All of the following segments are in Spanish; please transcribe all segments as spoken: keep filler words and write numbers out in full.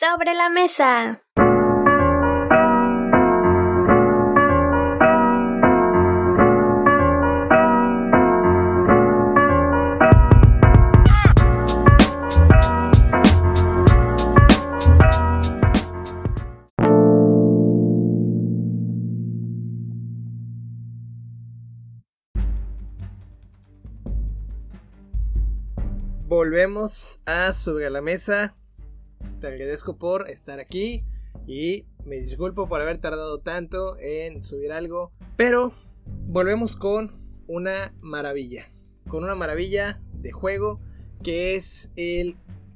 Sobre la mesa. Volvemos a Sobre la Mesa. Te agradezco por estar aquí y me disculpo por haber tardado tanto en subir algo, pero volvemos con una maravilla, con una maravilla de juego que es el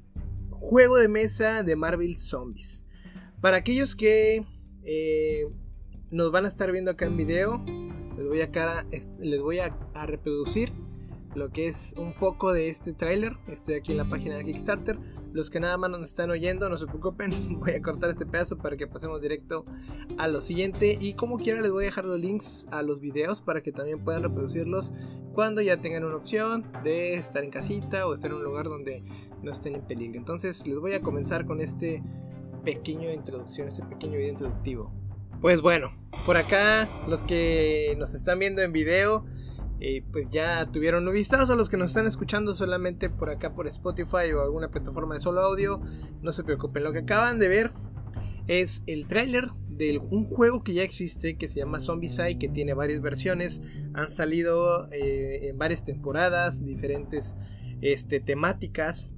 juego de mesa de Marvel Zombies. Para aquellos que eh, nos van a estar viendo acá en video, les voy a, cara, les voy a, a reproducir lo que es un poco de este tráiler. Estoy aquí en la página de Kickstarter. Los que nada más nos están oyendo, no se preocupen, voy a cortar este pedazo para que pasemos directo a lo siguiente. Y como quiera les voy a dejar los links a los videos para que también puedan reproducirlos cuando ya tengan una opción de estar en casita o estar en un lugar donde no estén en peligro. Entonces les voy a comenzar con este pequeño introducción, este pequeño video introductivo. Pues bueno, por acá los que nos están viendo en video, Eh, pues ya tuvieron un vistazo. A los que nos están escuchando solamente por acá por Spotify o alguna plataforma de solo audio, no se preocupen, lo que acaban de ver es el tráiler de un juego que ya existe, que se llama Zombicide, que tiene varias versiones, han salido eh, en varias temporadas, diferentes este, temáticas.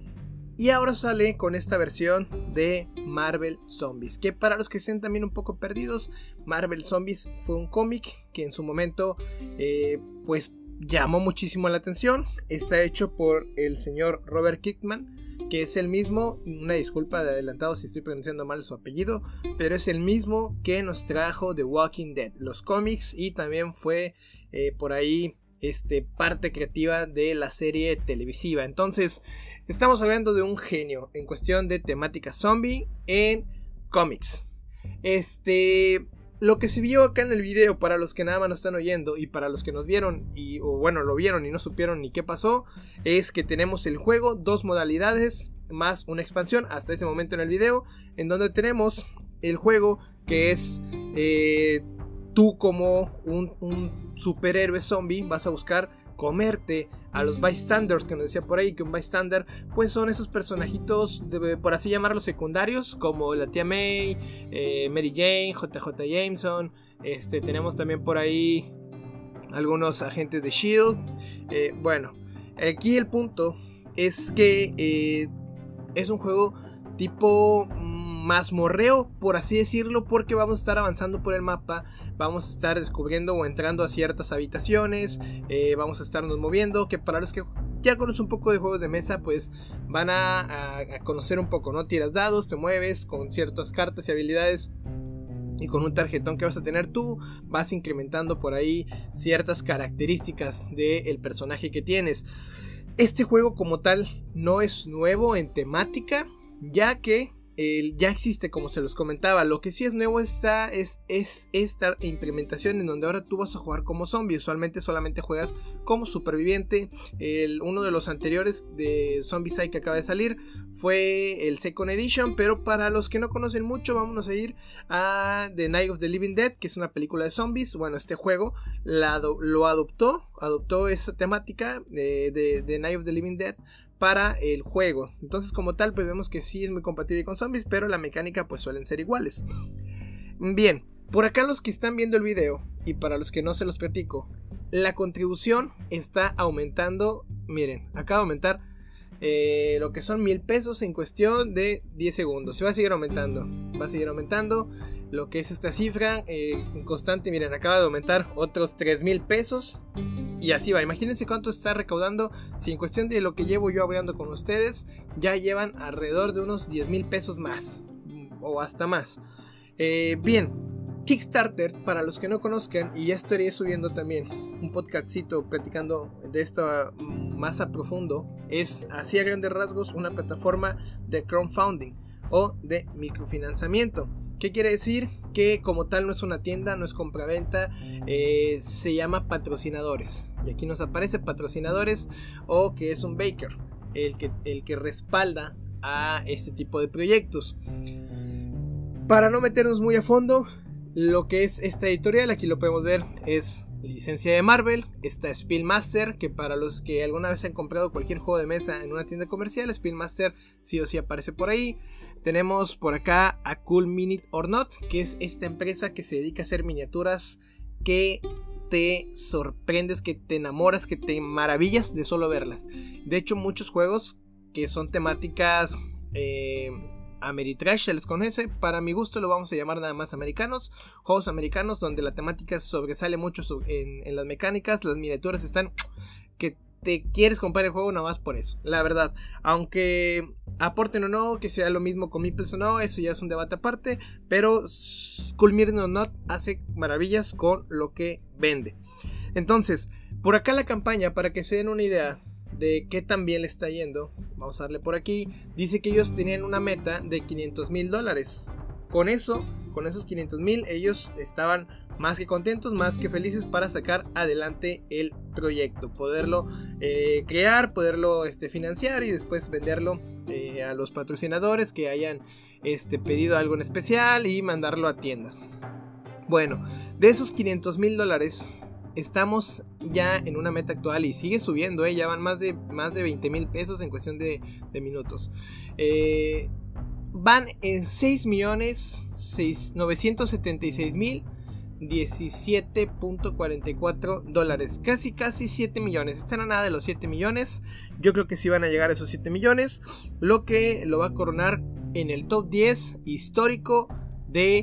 Y ahora sale con esta versión de Marvel Zombies, que para los que estén también un poco perdidos, Marvel Zombies fue un cómic que en su momento eh, pues llamó muchísimo la atención. Está hecho por el señor Robert Kirkman, que es el mismo, una disculpa de adelantado si estoy pronunciando mal su apellido, pero es el mismo que nos trajo The Walking Dead, los cómics, y también fue eh, por ahí Este, parte creativa de la serie televisiva. Entonces estamos hablando de un genio en cuestión de temática zombie en cómics. Este, lo que se vio acá en el video, para los que nada más nos están oyendo y para los que nos vieron y, o bueno, lo vieron y no supieron ni qué pasó, es que tenemos el juego, dos modalidades más una expansión hasta ese momento en el video, en donde tenemos el juego que es eh, tú como un, un superhéroe zombie vas a buscar comerte a los bystanders, que nos decía por ahí que un bystander pues son esos personajitos de, por así llamarlos, secundarios, como la tía May, eh, Mary Jane, J J Jameson. Este, tenemos también por ahí algunos agentes de Shield. Eh, bueno, aquí el punto es que eh, es un juego tipo mazmorreo, por así decirlo, porque vamos a estar avanzando por el mapa, vamos a estar descubriendo o entrando a ciertas habitaciones, eh, vamos a estarnos moviendo, que para los que ya conocen un poco de juegos de mesa, pues van a, a, a conocer un poco, ¿no? Tiras dados, te mueves con ciertas cartas y habilidades, y con un tarjetón que vas a tener tú, vas incrementando por ahí ciertas características del personaje que tienes. Este juego como tal no es nuevo en temática, ya que El, ya existe, como se los comentaba. Lo que sí es nuevo esta, es, es esta implementación en donde ahora tú vas a jugar como zombie. Usualmente solamente juegas como superviviente. El, uno de los anteriores de Zombicide que acaba de salir fue el Second Edition, pero para los que no conocen mucho, vámonos a ir a The Night of the Living Dead, que es una película de zombies. Bueno, este juego la, lo adoptó, adoptó esa temática de, de, de Night of the Living Dead para el juego. Entonces, como tal, pues vemos que sí es muy compatible con zombies, pero la mecánica pues suelen ser iguales. Bien, por acá los que están viendo el video, y para los que no se los platico, la contribución está aumentando. Miren, acaba de aumentar eh, lo que son mil pesos en cuestión de diez segundos. Se va a seguir aumentando, va a seguir aumentando lo que es esta cifra eh, constante. Miren, acaba de aumentar otros tres mil pesos. Y así va, imagínense cuánto está recaudando. Si en cuestión de lo que llevo yo hablando con ustedes, ya llevan alrededor de unos diez mil pesos más, o hasta más. eh, Bien, Kickstarter, para los que no conozcan, y ya estaré subiendo también un podcastcito platicando de esto más a profundo, es así a grandes rasgos una plataforma de crowdfunding o de microfinanciamiento. ¿Qué quiere decir? Que como tal no es una tienda, no es compraventa, eh, se llama patrocinadores. Y aquí nos aparece patrocinadores, o que es un backer, el que, el que respalda a este tipo de proyectos. Para no meternos muy a fondo, lo que es esta editorial, aquí lo podemos ver, es licencia de Marvel. Está Spielmaster, que para los que alguna vez han comprado cualquier juego de mesa en una tienda comercial, Spielmaster sí o sí aparece por ahí. Tenemos por acá a Cool Minute or Not, que es esta empresa que se dedica a hacer miniaturas que te sorprendes, que te enamoras, que te maravillas de solo verlas. De hecho, muchos juegos que son temáticas eh, Ameritrash se les conoce. Para mi gusto lo vamos a llamar nada más americanos. Juegos americanos donde la temática sobresale mucho en, en las mecánicas. Las miniaturas están que te quieres comprar el juego nada más por eso. La verdad, aunque aporten o no, que sea lo mismo con Meeples o no, eso ya es un debate aparte. Pero Cool Minute or Not hace maravillas con lo que vende. Entonces, por acá la campaña, para que se den una idea de qué tan bien le está yendo, vamos a darle por aquí. Dice que ellos tenían una meta de quinientos mil dólares. Con eso, con esos quinientos mil, ellos estaban más que contentos, más que felices para sacar adelante el proyecto, poderlo eh, crear, poderlo este, financiar y después venderlo eh, a los patrocinadores que hayan este, pedido algo en especial y mandarlo a tiendas. Bueno, de esos quinientos mil dólares estamos ya en una meta actual y sigue subiendo, ¿eh? Ya van más de, más de veinte mil pesos en cuestión de, de minutos. Eh, van en seis millones novecientos setenta y seis mil diecisiete punto cuarenta y cuatro dólares. Casi casi siete millones. Están a nada de los siete millones. Yo creo que sí van a llegar a esos siete millones. Lo que lo va a coronar en el top diez histórico de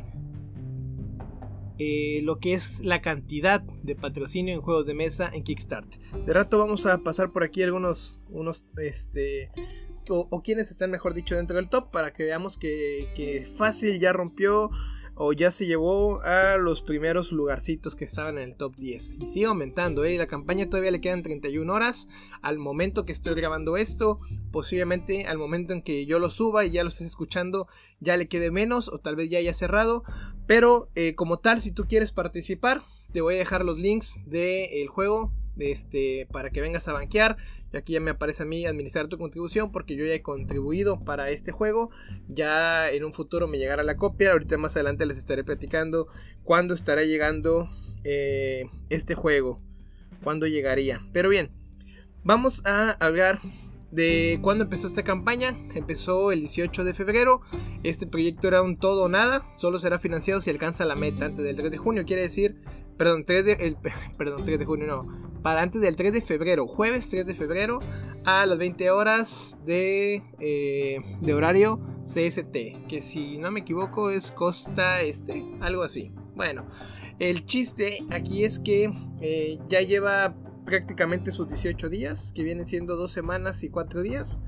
Eh, lo que es la cantidad de patrocinio en juegos de mesa en Kickstarter. De rato vamos a pasar por aquí algunos unos este o, o quienes están, mejor dicho, dentro del top, para que veamos que, que fácil ya rompió o ya se llevó a los primeros lugarcitos que estaban en el top diez. Y sigue aumentando, ¿eh? La campaña todavía le quedan treinta y una horas al momento que estoy grabando esto. Posiblemente al momento en que yo lo suba y ya lo estés escuchando ya le quede menos, o tal vez ya haya cerrado. Pero eh, como tal, si tú quieres participar, te voy a dejar los links del juego este, para que vengas a banquear. Y aquí ya me aparece a mí administrar tu contribución, porque yo ya he contribuido para este juego. Ya en un futuro me llegará la copia. Ahorita más adelante les estaré platicando cuándo estará llegando eh, este juego, cuándo llegaría. Pero bien, vamos a hablar de cuándo empezó esta campaña. Empezó el dieciocho de febrero. Este proyecto era un todo o nada. Solo será financiado si alcanza la meta antes del tres de junio. Quiere decir, perdón, tres de, el, perdón, tres de junio no, para antes del tres de febrero, jueves tres de febrero a las veinte horas de, eh, de horario C S T, que si no me equivoco es costa este, algo así. Bueno, el chiste aquí es que eh, ya lleva prácticamente sus dieciocho días, que vienen siendo dos semanas y cuatro días.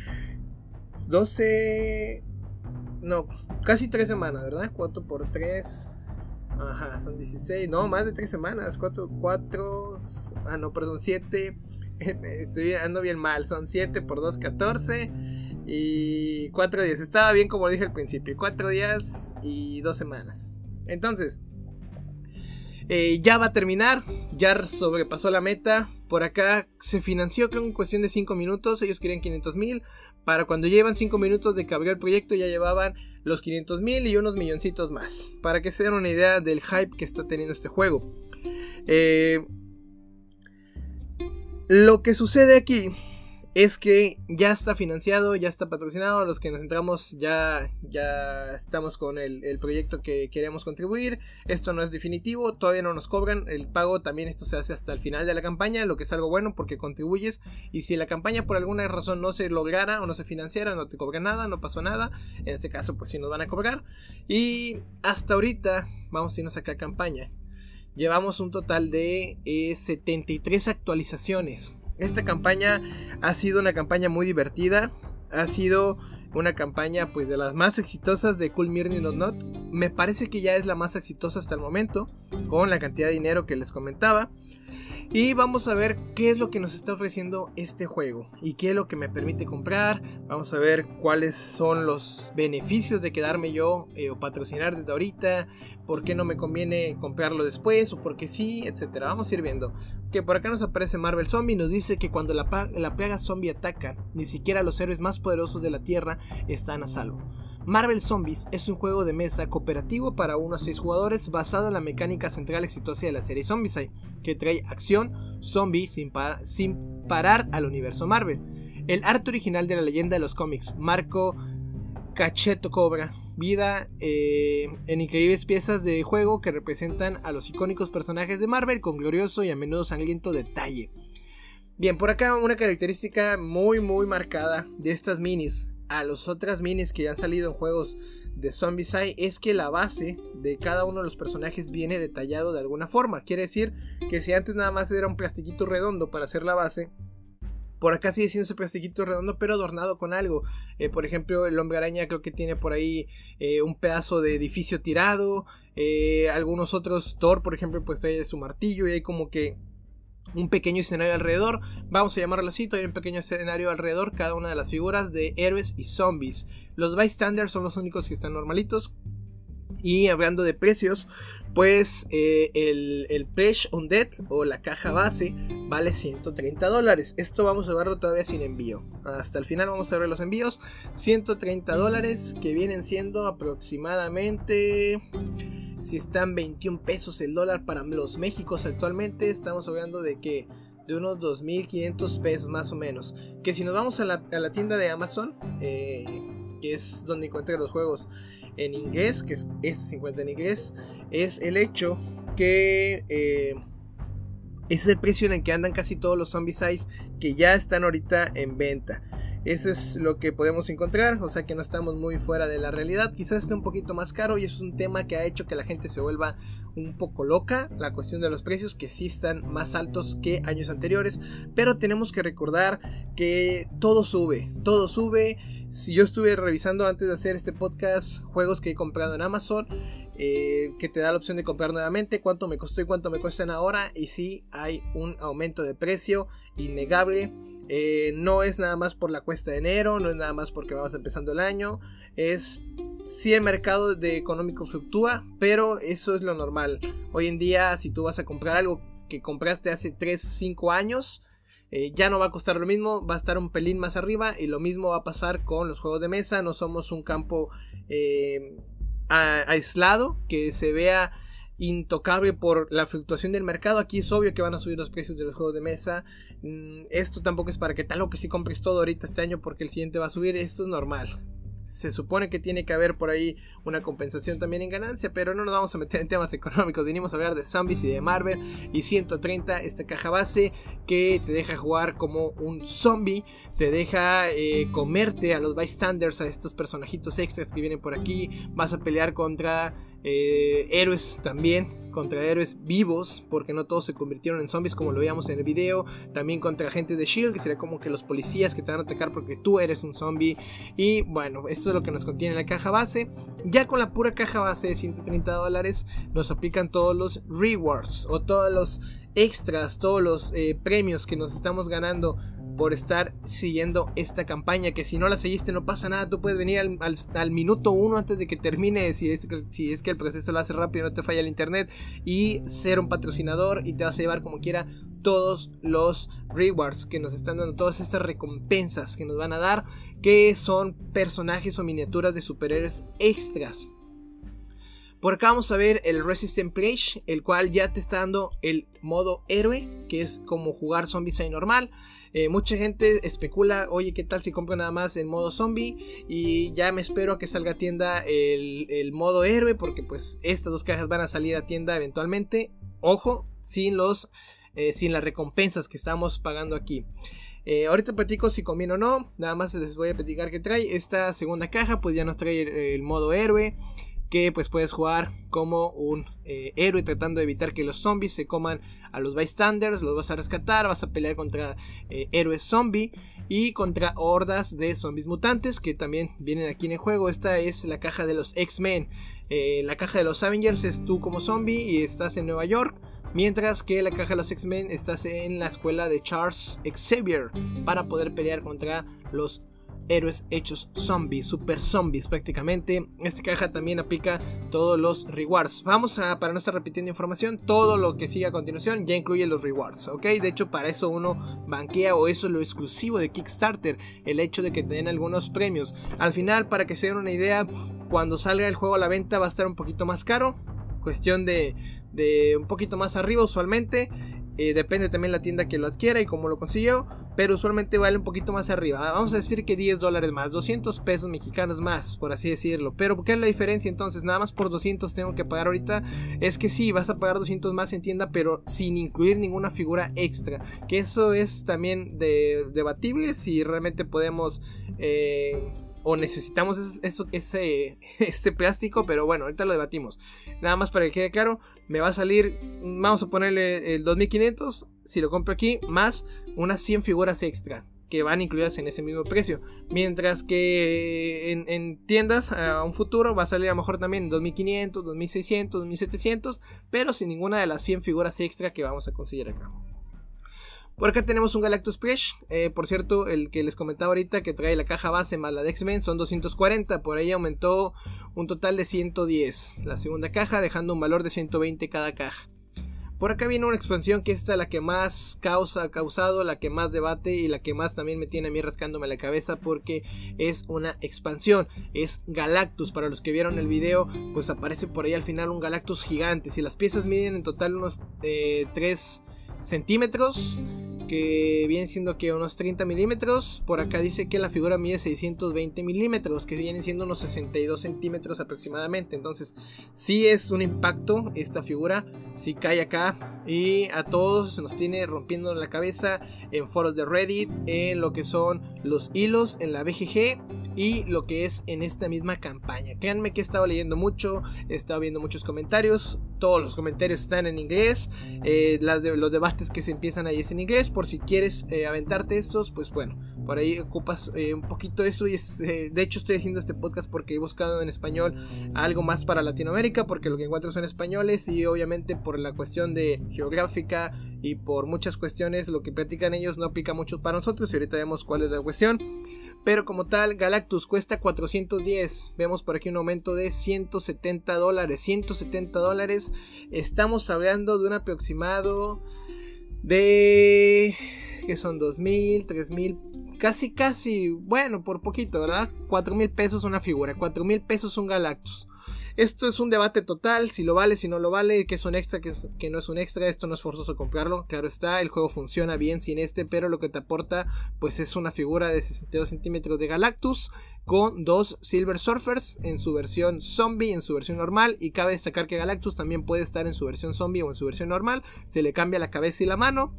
doce... No, casi tres semanas, ¿verdad? cuatro por tres... Ajá, son dieciséis, no, más de tres semanas, cuatro, cuatro, ah no, perdón, siete, estoy ando bien mal, son siete por dos, catorce y cuatro días, estaba bien como dije al principio, cuatro días y dos semanas. Entonces, eh, ya va a terminar, ya sobrepasó la meta. Por acá se financió creo en cuestión de cinco minutos, ellos querían quinientos mil, para cuando llevan cinco minutos de que abrió el proyecto ya llevaban los quinientos mil y unos milloncitos más, para que se den una idea del hype que está teniendo este juego. Eh, lo que sucede aquí es que ya está financiado, ya está patrocinado. Los que nos entramos ya, ya estamos con el, el proyecto que queremos contribuir. Esto no es definitivo, todavía no nos cobran el pago. También esto se hace hasta el final de la campaña, lo que es algo bueno porque contribuyes. Y si la campaña por alguna razón no se lograra o no se financiara, no te cobran nada, no pasó nada. En este caso pues sí nos van a cobrar. Y hasta ahorita, vamos a irnos acá a campaña, llevamos un total de eh, setenta y tres actualizaciones. Esta campaña ha sido una campaña muy divertida. Ha sido una campaña pues de las más exitosas de Cool Minute or Not. Me parece que ya es la más exitosa hasta el momento, con la cantidad de dinero que les comentaba. Y vamos a ver qué es lo que nos está ofreciendo este juego y qué es lo que me permite comprar. Vamos a ver cuáles son los beneficios de quedarme yo eh, o patrocinar desde ahorita, por qué no me conviene comprarlo después o por qué sí, etcétera. Vamos a ir viendo. Que por acá nos aparece Marvel Zombie, nos dice que cuando la, la plaga zombie ataca, ni siquiera los héroes más poderosos de la Tierra están a salvo. Marvel Zombies es un juego de mesa cooperativo para uno a seis jugadores basado en la mecánica central exitosa de la serie Zombicide, que trae acción zombie sin, par sin parar al universo Marvel. El arte original de la leyenda de los cómics, Marco Cacheto cobra vida eh, en increíbles piezas de juego que representan a los icónicos personajes de Marvel con glorioso y a menudo sangriento detalle. Bien, por acá una característica muy muy marcada de estas minis a las otras minis que ya han salido en juegos de Zombicide es que la base de cada uno de los personajes viene detallado de alguna forma. Quiere decir que si antes nada más era un plastiquito redondo para hacer la base, por acá sigue siendo ese plastiquito redondo pero adornado con algo. Eh, por ejemplo, el Hombre Araña creo que tiene por ahí eh, un pedazo de edificio tirado. Eh, algunos otros, Thor por ejemplo, pues trae su martillo y hay como que un pequeño escenario alrededor, vamos a llamarlo así, hay un pequeño escenario alrededor cada una de las figuras de héroes y zombies. Los bystanders son los únicos que están normalitos. Y hablando de precios, pues eh, el, el Pledge Undead o la caja base vale ciento treinta dólares. Esto vamos a verlo todavía sin envío. Hasta el final vamos a ver los envíos. ciento treinta dólares que vienen siendo aproximadamente... Si están veintiún pesos el dólar para los Méxicos actualmente, estamos hablando de que de unos dos mil quinientos pesos más o menos. Que si nos vamos a la, a la tienda de Amazon, eh, que es donde encuentro los juegos en inglés, que es, este se encuentra en inglés, es el hecho que eh, ese es el precio en el que andan casi todos los Zombicides que ya están ahorita en venta. Eso es lo que podemos encontrar, o sea que no estamos muy fuera de la realidad. Quizás esté un poquito más caro y eso es un tema que ha hecho que la gente se vuelva un poco loca. La cuestión de los precios que sí están más altos que años anteriores, pero tenemos que recordar que todo sube, todo sube. Si yo estuve revisando antes de hacer este podcast juegos que he comprado en Amazon, eh, que te da la opción de comprar nuevamente, cuánto me costó y cuánto me cuestan ahora, y sí hay un aumento de precio innegable. Eh, no es nada más por la cuesta de enero, no es nada más porque vamos empezando el año, es sí el mercado de económico fluctúa, pero eso es lo normal. Hoy en día si tú vas a comprar algo que compraste hace tres, cinco años, Eh, ya no va a costar lo mismo, va a estar un pelín más arriba, y lo mismo va a pasar con los juegos de mesa. No somos un campo eh, a, aislado que se vea intocable por la fluctuación del mercado. Aquí es obvio que van a subir los precios de los juegos de mesa. Mm, esto tampoco es para que tal o que si compres todo ahorita este año porque el siguiente va a subir. Esto es normal. Se supone que tiene que haber por ahí una compensación también en ganancia, pero no nos vamos a meter en temas económicos. Venimos a hablar de zombies y de Marvel. Y ciento treinta, esta caja base que te deja jugar como un zombie, te deja eh, comerte a los bystanders, a estos personajitos extras que vienen por aquí. Vas a pelear contra eh, héroes también, contra héroes vivos, porque no todos se convirtieron en zombies como lo veíamos en el video. También contra agentes de Shield, que sería como que los policías que te van a atacar porque tú eres un zombie. Y bueno, esto es lo que nos contiene la caja base. Ya con la pura caja base de ciento treinta dólares nos aplican todos los rewards o todos los extras, todos los eh, premios que nos estamos ganando por estar siguiendo esta campaña, que si no la seguiste no pasa nada, tú puedes venir al, al, al minuto uno antes de que termine, si es, si es que el proceso lo hace rápido, no te falla el internet, y ser un patrocinador y te vas a llevar como quiera todos los rewards que nos están dando, todas estas recompensas que nos van a dar, que son personajes o miniaturas de superhéroes extras. Por acá vamos a ver el Resistance Pledge, el cual ya te está dando el modo héroe, que es como jugar Zombicide normal. Eh, mucha gente especula, oye, ¿qué tal si compro nada más el modo zombie? Y ya me espero a que salga a tienda el, el modo héroe, porque pues estas dos cajas van a salir a tienda eventualmente. Ojo, sin, los, eh, sin las recompensas que estamos pagando aquí. Eh, ahorita platico si conviene o no, nada más les voy a platicar que trae. Esta segunda caja pues ya nos trae el, el modo héroe, que pues puedes jugar como un eh, héroe tratando de evitar que los zombies se coman a los bystanders. Los vas a rescatar, vas a pelear contra eh, héroes zombie y contra hordas de zombies mutantes que también vienen aquí en el juego. Esta es la caja de los X-Men. Eh, la caja de los Avengers es tú como zombie y estás en Nueva York. Mientras que la caja de los X-Men estás en la escuela de Charles Xavier para poder pelear contra los héroes hechos zombies, super zombies prácticamente. Esta caja también aplica todos los rewards. Vamos a, para no estar repitiendo información, todo lo que sigue a continuación ya incluye los rewards, ok. De hecho, para eso uno banquea, o eso es lo exclusivo de Kickstarter, el hecho de que te den algunos premios. Al final, para que se den una idea, cuando salga el juego a la venta va a estar un poquito más caro, cuestión de, de un poquito más arriba usualmente. Eh, depende también la tienda que lo adquiera y cómo lo consiguió, pero usualmente vale un poquito más arriba. Vamos a decir que diez dólares más, doscientos pesos mexicanos más, por así decirlo. Pero ¿qué es la diferencia entonces? Nada más por doscientos tengo que pagar ahorita. Es que sí, vas a pagar doscientos más en tienda, pero sin incluir ninguna figura extra, que eso es también de, debatible si realmente podemos eh, o necesitamos eso, ese, este plástico, pero bueno, ahorita lo debatimos. Nada más para que quede claro, me va a salir, vamos a ponerle el dos mil quinientos si lo compro aquí, más unas cien figuras extra que van incluidas en ese mismo precio. Mientras que en, en tiendas a un futuro va a salir a lo mejor también dos mil quinientos, dos mil seiscientos, dos mil setecientos, pero sin ninguna de las cien figuras extra que vamos a conseguir acá. Por acá tenemos un Galactus Fresh, eh, por cierto, el que les comentaba ahorita que trae la caja base más la de X-Men son doscientos cuarenta, por ahí aumentó un total de ciento diez la segunda caja, dejando un valor de ciento veinte cada caja. Por acá viene una expansión que esta es la que más causa, ha causado, la que más debate y la que más también me tiene a mí rascándome la cabeza, porque es una expansión, es Galactus. Para los que vieron el video, pues aparece por ahí al final un Galactus gigante. Si las piezas miden en total unos eh, tres centímetros, que viene siendo que unos treinta milímetros. Por acá dice que la figura mide seiscientos veinte milímetros, que vienen siendo unos sesenta y dos centímetros aproximadamente. Entonces sí es un impacto esta figura, sí cae acá y a todos se nos tiene rompiendo la cabeza en foros de Reddit, en lo que son los hilos en la B G G y lo que es en esta misma campaña. Créanme que he estado leyendo mucho, he estado viendo muchos comentarios, todos los comentarios están en inglés, eh, las de, los debates que se empiezan ahí es en inglés. Por si quieres eh, aventarte estos, pues bueno, por ahí ocupas eh, un poquito eso. Y es, eh, de hecho estoy haciendo este podcast porque he buscado en español algo más para Latinoamérica, porque lo que encuentro son españoles, y obviamente por la cuestión de geográfica y por muchas cuestiones lo que platican ellos no aplica mucho para nosotros, y ahorita vemos cuál es la cuestión. Pero como tal, Galactus cuesta cuatrocientos diez. Vemos por aquí un aumento de ciento setenta dólares. ciento setenta dólares. Estamos hablando de un aproximado de... que son dos mil, tres mil, casi casi, bueno, por poquito, ¿verdad? cuatro mil pesos una figura, cuatro mil pesos un Galactus. Esto es un debate total, si lo vale, si no lo vale, que es un extra, que, es, que no es un extra. Esto no es forzoso comprarlo, claro está, el juego funciona bien sin este, pero lo que te aporta pues es una figura de sesenta y dos centímetros de Galactus con dos Silver Surfers en su versión zombie, en su versión normal. Y cabe destacar que Galactus también puede estar en su versión zombie o en su versión normal, se le cambia la cabeza y la mano.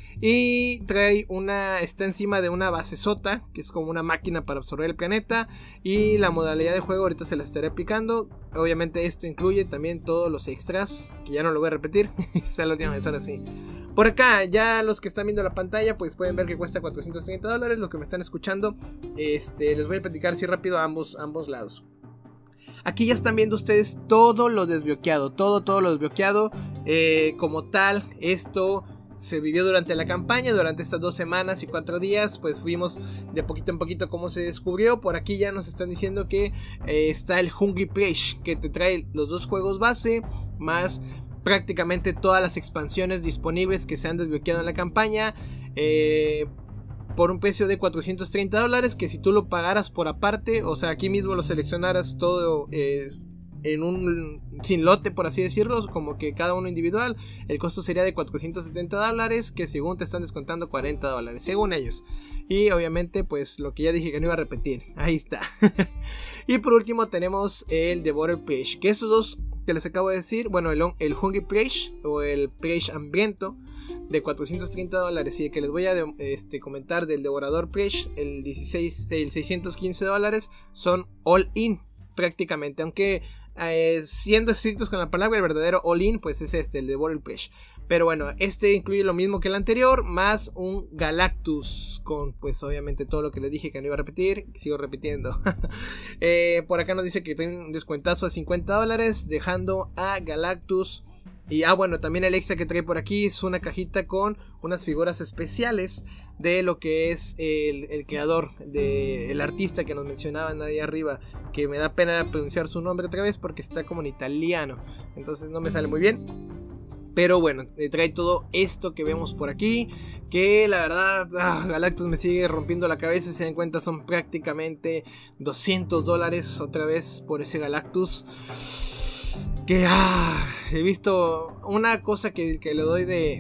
Y trae una, está encima de una basezota, que es como una máquina para absorber el planeta. Y la modalidad de juego ahorita se la estaré aplicando. Obviamente esto incluye también todos los extras, que ya no lo voy a repetir, esta la última vez, ahora sí. Por acá, ya los que están viendo la pantalla, pues pueden ver que cuesta cuatrocientos treinta dólares. Los que me están escuchando, este, les voy a platicar así rápido a ambos, ambos lados. Aquí ya están viendo ustedes todo lo desbloqueado, todo, todo lo desbloqueado. Eh, como tal, esto se vivió durante la campaña, durante estas dos semanas y cuatro días, pues fuimos de poquito en poquito cómo se descubrió. Por aquí ya nos están diciendo que eh, está el Hungry Fresh, que te trae los dos juegos base, más prácticamente todas las expansiones disponibles que se han desbloqueado en la campaña, eh, por un precio de cuatrocientos treinta dólares, que si tú lo pagaras por aparte, o sea, aquí mismo lo seleccionaras todo eh, en un sin lote, por así decirlo, como que cada uno individual, el costo sería de cuatrocientos setenta dólares, que según te están descontando cuarenta dólares, según ellos. Y obviamente pues lo que ya dije que no iba a repetir, ahí está. Y por último tenemos el Devourer Fresh, que esos dos que les acabo de decir, bueno, el, el Hungry Fresh o el Fresh hambriento de cuatrocientos treinta dólares, y el que les voy a de, este, comentar del Devorador Fresh, el, dieciséis, el seiscientos quince dólares, son all in prácticamente, aunque eh, siendo estrictos con la palabra, el verdadero all in pues es este, el Devourer Fresh. Pero bueno, este incluye lo mismo que el anterior, más un Galactus, con pues obviamente todo lo que les dije que no iba a repetir, sigo repitiendo. eh, por acá nos dice que tiene un descuentazo de cincuenta dólares, dejando a Galactus Y ah bueno, también el extra que trae por aquí es una cajita con unas figuras especiales de lo que es el, el creador, de, el artista que nos mencionaban ahí arriba, que me da pena pronunciar su nombre otra vez porque está como en italiano, entonces no me sale muy bien. Pero bueno, trae todo esto que vemos por aquí, que la verdad, ah, Galactus me sigue rompiendo la cabeza. Si se dan cuenta, son prácticamente doscientos dólares otra vez por ese Galactus. Que ah, he visto una cosa que, que le doy de,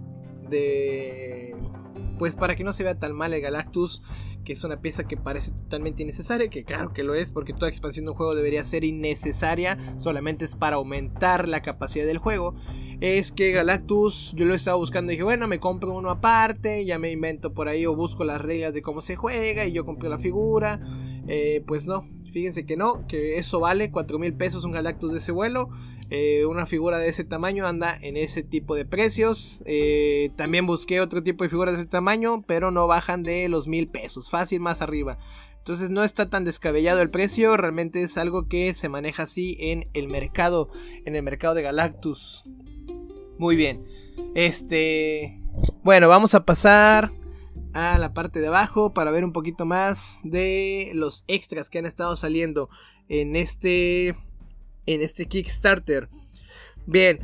de... Pues para que no se vea tan mal el Galactus, que es una pieza que parece totalmente innecesaria, que claro que lo es, porque toda expansión de un juego debería ser innecesaria, solamente es para aumentar la capacidad del juego. Es que Galactus, yo lo estaba buscando y dije, bueno, me compro uno aparte, ya me invento por ahí o busco las reglas de cómo se juega y yo compré la figura. Eh, pues no, fíjense que no, que eso vale cuatro mil pesos un Galactus de ese vuelo. Eh, una figura de ese tamaño anda en ese tipo de precios. Eh, también busqué otro tipo de figuras de ese tamaño, pero no bajan de los mil pesos, fácil más arriba. Entonces no está tan descabellado el precio, realmente es algo que se maneja así en el mercado, en el mercado de Galactus. Muy bien, este, bueno, vamos a pasar a la parte de abajo para ver un poquito más de los extras que han estado saliendo en este, en este Kickstarter. Bien,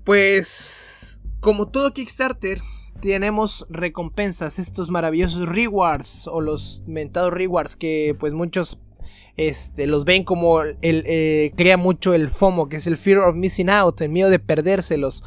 pues como todo Kickstarter tenemos recompensas, estos maravillosos rewards o los mentados rewards que pues muchos Este, los ven como el, eh, crea mucho el FOMO, que es el Fear of Missing Out, el miedo de perdérselos.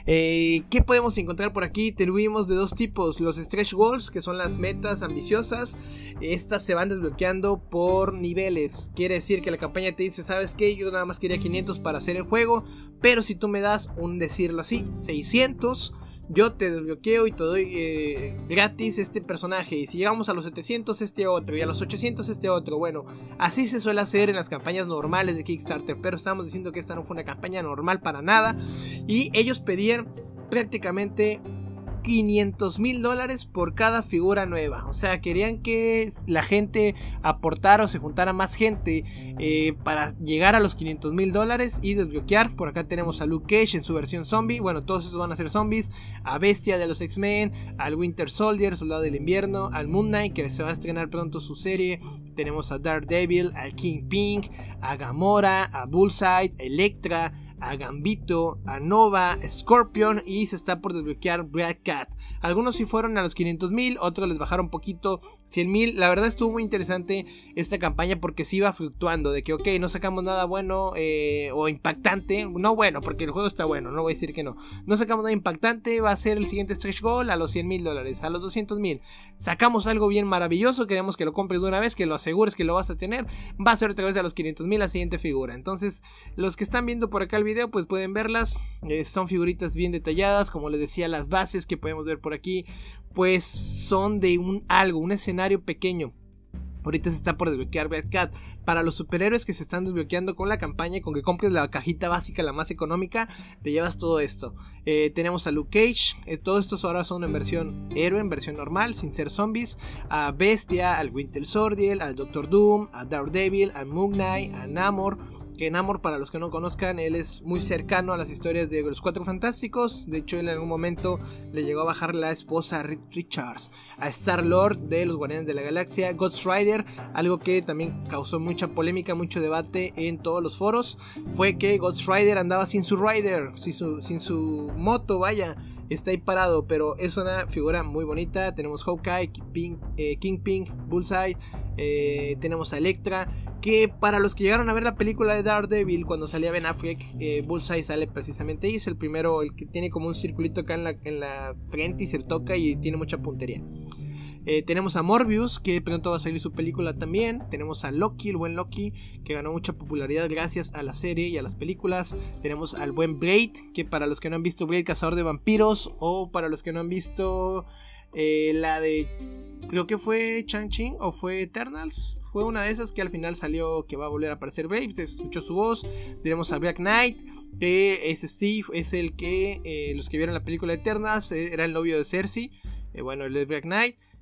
Eh, ¿Qué podemos encontrar por aquí? Tuvimos de dos tipos, los Stretch Goals, que son las metas ambiciosas. Estas se van desbloqueando por niveles, quiere decir que la campaña te dice, ¿sabes qué? Yo nada más quería quinientos para hacer el juego, pero si tú me das un, decirlo así, seiscientos, yo te desbloqueo y te doy eh, gratis este personaje. Y si llegamos a los setecientos, este otro. Y a los ochocientos, este otro. Bueno, así se suele hacer en las campañas normales de Kickstarter. Pero estamos diciendo que esta no fue una campaña normal para nada. Y ellos pedían prácticamente quinientos mil dólares por cada figura nueva. O sea, querían que la gente aportara o se juntara más gente eh, para llegar a los quinientos mil dólares y desbloquear. Por acá tenemos a Luke Cage en su versión zombie. Bueno, todos esos van a ser zombies. A Bestia de los X-Men, al Winter Soldier, Soldado del Invierno, al Moon Knight, que se va a estrenar pronto su serie. Tenemos a Daredevil, al Kingpin, a Gamora, a Bullseye, a Elektra, a Gambito, a Nova, a Scorpion, y se está por desbloquear Black Cat. Algunos sí fueron a los quinientos mil, otros les bajaron un poquito, cien mil. La verdad estuvo muy interesante esta campaña porque se iba fluctuando, de que ok, no sacamos nada bueno eh, o impactante, no bueno, porque el juego está bueno, no voy a decir que no, no sacamos nada impactante, va a ser el siguiente stretch goal a los cien mil dólares, a los doscientos mil, sacamos algo bien maravilloso, queremos que lo compres de una vez, que lo asegures que lo vas a tener, va a ser otra vez a los quinientos mil la siguiente figura. Entonces los que están viendo por acá el video pues pueden verlas, eh, son figuritas bien detalladas, como les decía, las bases que podemos ver por aquí pues son de un algo, un escenario pequeño. Ahorita se está por desbloquear Black Cat. Para los superhéroes que se están desbloqueando con la campaña y con que compres la cajita básica, la más económica, te llevas todo esto. Eh, tenemos a Luke Cage. Eh, todos estos ahora son en versión héroe, en versión normal, sin ser zombies. A Bestia, al Winter Soldier, al Doctor Doom, a Daredevil, a Moon Knight, a Namor. Que Namor, para los que no conozcan, él es muy cercano a las historias de los Cuatro Fantásticos. De hecho, él en algún momento le llegó a bajar la esposa a Reed Richards. A Star-Lord de los Guardianes de la Galaxia. Ghost Rider, algo que también causó mucha polémica, mucho debate en todos los foros, fue que Ghost Rider andaba sin su rider, sin su, sin su moto, vaya, está ahí parado, pero es una figura muy bonita. Tenemos Hawkeye, Kingpin, eh, Kingpin, Bullseye, eh, tenemos a Elektra, que para los que llegaron a ver la película de Daredevil, cuando salía Ben Affleck, eh, Bullseye sale precisamente ahí, es el primero, el que tiene como un circulito acá en la, en la frente y se toca y tiene mucha puntería. Eh, tenemos a Morbius, que pronto va a salir su película también. Tenemos a Loki, el buen Loki, que ganó mucha popularidad gracias a la serie y a las películas. Tenemos al buen Blade, que para los que no han visto Blade Cazador de Vampiros, o para los que no han visto eh, la de, creo que fue Shang-Chi o fue Eternals, fue una de esas que al final salió que va a volver a aparecer Blade, se escuchó su voz. Tenemos a Black Knight, que es Steve, es el que eh, los que vieron la película de Eternals, eh, era el novio de Cersei, eh, bueno, él es Black Knight.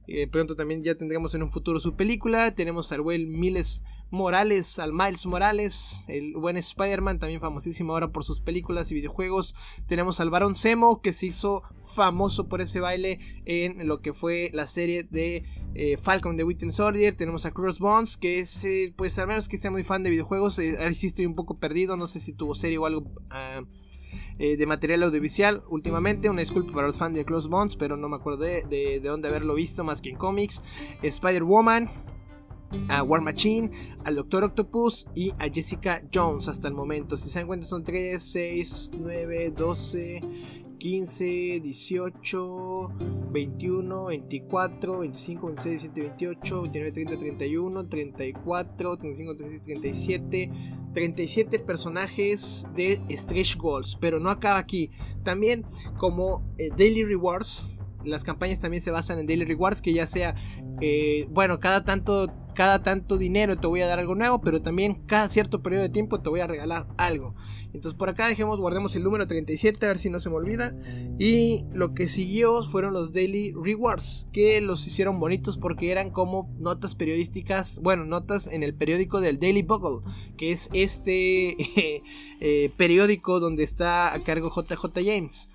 Eh, pronto también ya tendremos en un futuro su película. Tenemos al buen Miles Morales, al Miles Morales, el buen Spider-Man, también famosísimo ahora por sus películas y videojuegos. Tenemos al Barón Zemo, que se hizo famoso por ese baile en lo que fue la serie de eh, Falcon de Winter Soldier. Tenemos a Crossbones, que es, eh, pues al menos que sea muy fan de videojuegos, eh, ahí sí estoy un poco perdido, no sé si tuvo serie o algo uh, eh, de material audiovisual últimamente. Una disculpa para los fans de Crossbones, pero no me acordé de, de dónde haberlo visto más que en cómics. Spider-Woman, a War Machine, al Doctor Octopus y a Jessica Jones hasta el momento. Si se dan cuenta son tres, seis, nueve, doce, quince, dieciocho, veintiuno, veinticuatro, veinticinco, veintiséis, veintisiete, veintiocho, veintinueve, treinta, treinta y uno, treinta y cuatro, treinta y cinco, treinta y seis, treinta y siete, treinta y siete personajes de Stretch Goals. Pero no acaba aquí. También como eh, Daily Rewards. Las campañas también se basan en Daily Rewards, que ya sea, eh, bueno, cada tanto, cada tanto dinero te voy a dar algo nuevo, pero también cada cierto periodo de tiempo te voy a regalar algo. Entonces por acá dejemos, guardemos el número treinta y siete, a ver si no se me olvida. Y lo que siguió fueron los Daily Rewards, que los hicieron bonitos porque eran como notas periodísticas, bueno, notas en el periódico del Daily Bugle, que es este eh, eh, periódico donde está a cargo J J James.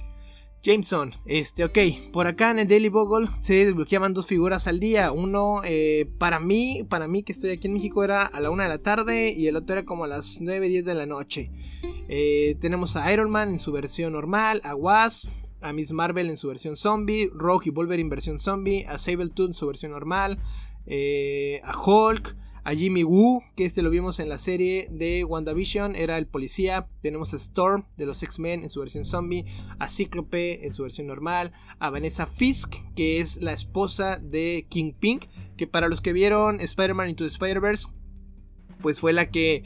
Jameson, este, ok, por acá en el Daily Bugle se desbloqueaban dos figuras al día. Uno, eh, para mí, para mí que estoy aquí en México, era a la una de la tarde y el otro era como a las nueve, diez de la noche. Eh, tenemos a Iron Man en su versión normal, a Wasp, a Miss Marvel en su versión zombie, Rogue y Wolverine versión zombie, a Sabretooth en su versión normal, eh, a Hulk, a Jimmy Woo, que este lo vimos en la serie de WandaVision, era el policía. Tenemos a Storm de los X-Men en su versión zombie, a Cíclope en su versión normal, a Vanessa Fisk, que es la esposa de Kingpin, que para los que vieron Spider-Man Into the Spider-Verse, pues fue la que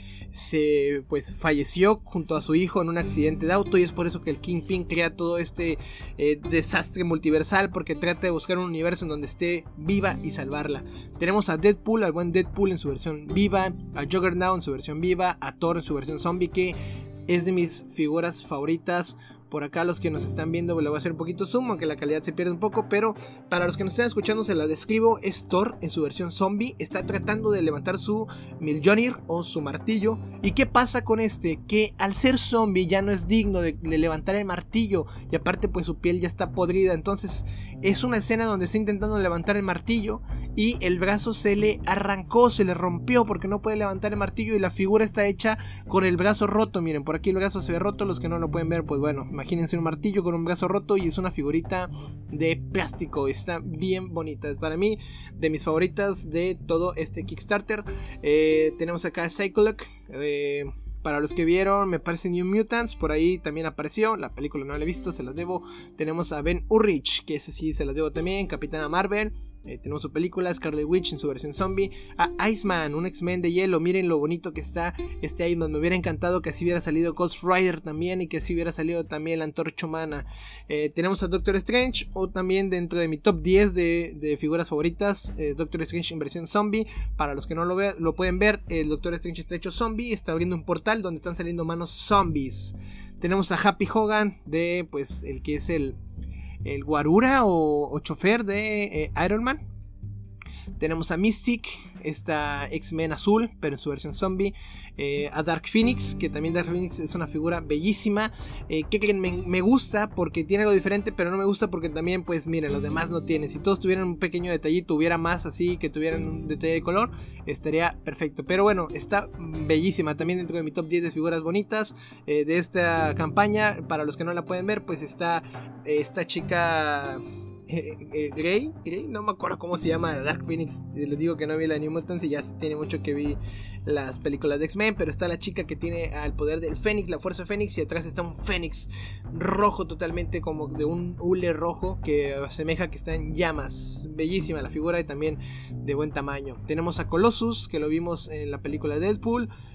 se pues falleció junto a su hijo en un accidente de auto, y es por eso que el Kingpin crea todo este eh, desastre multiversal, porque trata de buscar un universo en donde esté viva y salvarla. Tenemos a Deadpool, al buen Deadpool en su versión viva, a Juggernaut en su versión viva, a Thor en su versión zombie, que es de mis figuras favoritas. Por acá los que nos están viendo le voy a hacer un poquito zoom, aunque la calidad se pierde un poco, pero para los que nos están escuchando se la describo. Es Thor en su versión zombie, está tratando de levantar su Mjolnir o su martillo. ¿Y qué pasa con este? Que al ser zombie ya no es digno de, de levantar el martillo, y aparte pues su piel ya está podrida. Entonces es una escena donde está intentando levantar el martillo y el brazo se le arrancó, se le rompió porque no puede levantar el martillo, y la figura está hecha con el brazo roto. Miren, por aquí el brazo se ve roto, los que no lo pueden ver pues bueno, imagínense un martillo con un brazo roto, y es una figurita de plástico. Está bien bonita, es para mí de mis favoritas de todo este Kickstarter. eh, Tenemos acá a Cyclops, eh, para los que vieron, me parece New Mutants, por ahí también apareció. La película no la he visto, se las debo. Tenemos a Ben Urich, que ese sí se las debo también. Capitana Marvel, eh, tenemos su película. Scarlet Witch en su versión zombie. A Iceman, un X-Men de hielo. Miren lo bonito que está este Iceman. Me hubiera encantado que así hubiera salido Ghost Rider también, y que así hubiera salido también la Antorcha Humana. Eh, tenemos a Doctor Strange, o también dentro de mi top diez de, de figuras favoritas, eh, Doctor Strange en versión zombie. Para los que no lo, ve, lo pueden ver, el Doctor Strange está hecho zombie, está abriendo un portal donde están saliendo manos zombies. Tenemos a Happy Hogan, de pues el que es el, el guarura o, o chofer de eh, Iron Man. Tenemos a Mystic, esta X-Men azul, pero en su versión zombie. eh, A Dark Phoenix, que también Dark Phoenix es una figura bellísima. eh, Que creen, me, me gusta porque tiene algo diferente, pero no me gusta porque también, pues miren, los demás no tienen. Si todos tuvieran un pequeño detallito, hubiera más así, que tuvieran un detalle de color, estaría perfecto. Pero bueno, está bellísima. También dentro de mi top diez de figuras bonitas eh, de esta campaña. Para los que no la pueden ver, pues está eh, esta chica... Eh, eh, Grey, Grey, no me acuerdo cómo se llama, Dark Phoenix. Les digo que no vi la New Mutants y ya tiene mucho que vi las películas de X-Men. Pero está la chica que tiene al poder del Fénix, la fuerza Fénix, y atrás está un Fénix rojo, totalmente como de un hule rojo que asemeja que está en llamas. Bellísima la figura y también de buen tamaño. Tenemos a Colossus, que lo vimos en la película de Deadpool.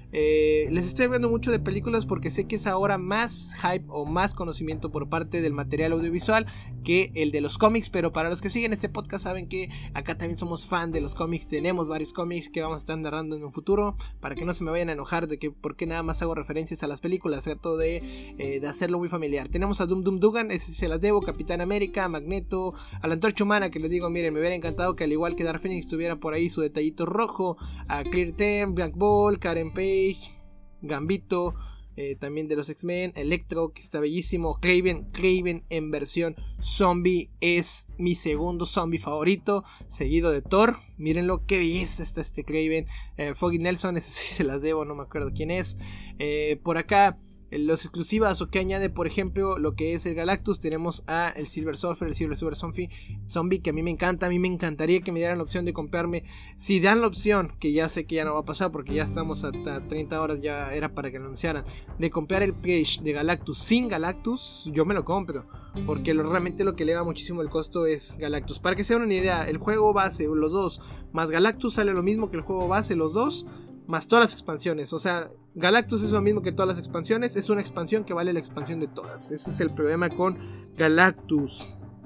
Eh, les estoy hablando mucho de películas porque sé que es ahora más hype o más conocimiento por parte del material audiovisual que el de los cómics, pero para los que siguen este podcast saben que acá también somos fan de los cómics, tenemos varios cómics que vamos a estar narrando en un futuro, para que no se me vayan a enojar de que por qué nada más hago referencias a las películas, trato de, eh, de hacerlo muy familiar. Tenemos a Dum Dum Dugan, ese se las debo, Capitán América, Magneto, a la Antorcha Humana, que les digo, miren, me hubiera encantado que al igual que Dark Phoenix tuviera por ahí su detallito rojo, a Clear Ten, Black Bolt, Karen Page, Gambito, eh, también de los X-Men, Electro, que está bellísimo, Kraven, Kraven en versión zombie es mi segundo zombie favorito, seguido de Thor. Mírenlo, qué belleza está este Kraven. eh, Foggy Nelson, ese sí se las debo, no me acuerdo quién es. eh, por acá los exclusivas o que añade, por ejemplo, lo que es el Galactus. Tenemos a el Silver Surfer, el Silver Super Zombie, zombie que a mí me encanta. A mí me encantaría que me dieran la opción de comprarme, si dan la opción, que ya sé que ya no va a pasar porque ya estamos a, a treinta horas, ya era para que lo anunciaran, de comprar el Page de Galactus sin Galactus, yo me lo compro, porque lo, realmente lo que eleva muchísimo el costo es Galactus. Para que se den una idea, el juego base, los dos, más Galactus sale lo mismo que el juego base, los dos, más todas las expansiones. O sea, Galactus es lo mismo que todas las expansiones. Es una expansión que vale la expansión de todas. Ese es el problema con Galactus.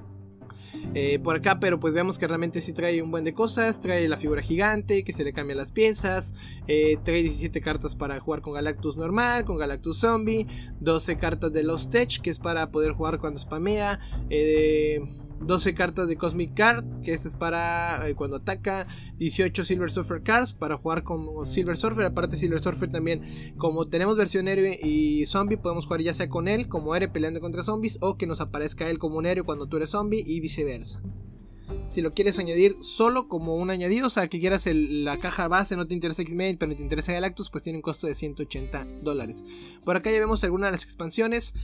Eh, por acá, pero pues vemos que realmente sí trae un buen de cosas. Trae la figura gigante, que se le cambian las piezas. eh, Trae diecisiete cartas para jugar con Galactus normal, con Galactus Zombie. doce cartas de Lost Tech, que es para poder jugar cuando spamea. eh, doce cartas de Cosmic Card, que eso es para eh, cuando ataca. dieciocho Silver Surfer Cards para jugar con Silver Surfer. Aparte Silver Surfer también, como tenemos versión héroe y zombie, podemos jugar ya sea con él como héroe peleando contra zombies, o que nos aparezca él como un héroe cuando tú eres zombie, y viceversa. Si lo quieres añadir solo como un añadido, o sea que quieras el, la caja base, no te interesa X-Men pero no te interesa Galactus, pues tiene un costo de ciento ochenta dólares. Por acá ya vemos algunas de las expansiones.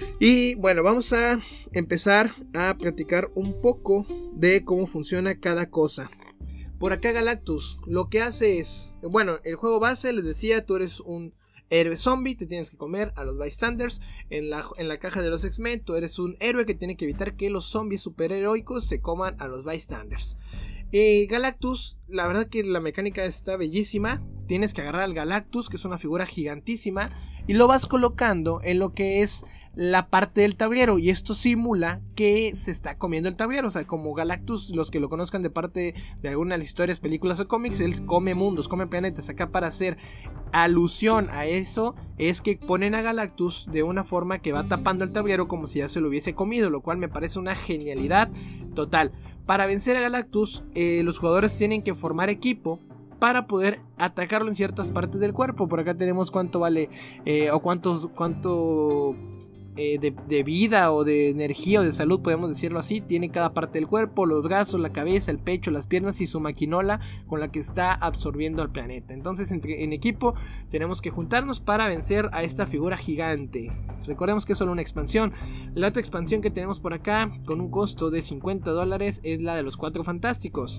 Y bueno, vamos a empezar a platicar un poco de cómo funciona cada cosa. Por acá Galactus lo que hace es, bueno, el juego base, les decía, tú eres un héroe zombie, te tienes que comer a los bystanders. En la, en la caja de los X-Men, tú eres un héroe que tiene que evitar que los zombies superheroicos se coman a los bystanders. eh, Galactus, la verdad que la mecánica está bellísima. Tienes que agarrar al Galactus, que es una figura gigantísima, y lo vas colocando en lo que es la parte del tablero, y esto simula que se está comiendo el tablero. O sea, como Galactus, los que lo conozcan de parte de alguna de las historias, películas o cómics, él come mundos, come planetas. Acá, para hacer alusión a eso, es que ponen a Galactus de una forma que va tapando el tablero como si ya se lo hubiese comido, lo cual me parece una genialidad total. Para vencer a Galactus, eh, los jugadores tienen que formar equipo para poder atacarlo en ciertas partes del cuerpo. Por acá tenemos cuánto vale eh, o cuánto, cuánto eh, de, de vida o de energía o de salud, podemos decirlo así, tiene cada parte del cuerpo: los brazos, la cabeza, el pecho, las piernas y su maquinola con la que está absorbiendo al planeta. Entonces entre, en equipo tenemos que juntarnos para vencer a esta figura gigante. Recordemos que es solo una expansión. La otra expansión que tenemos por acá, con un costo de cincuenta dólares, es la de los Cuatro Fantásticos.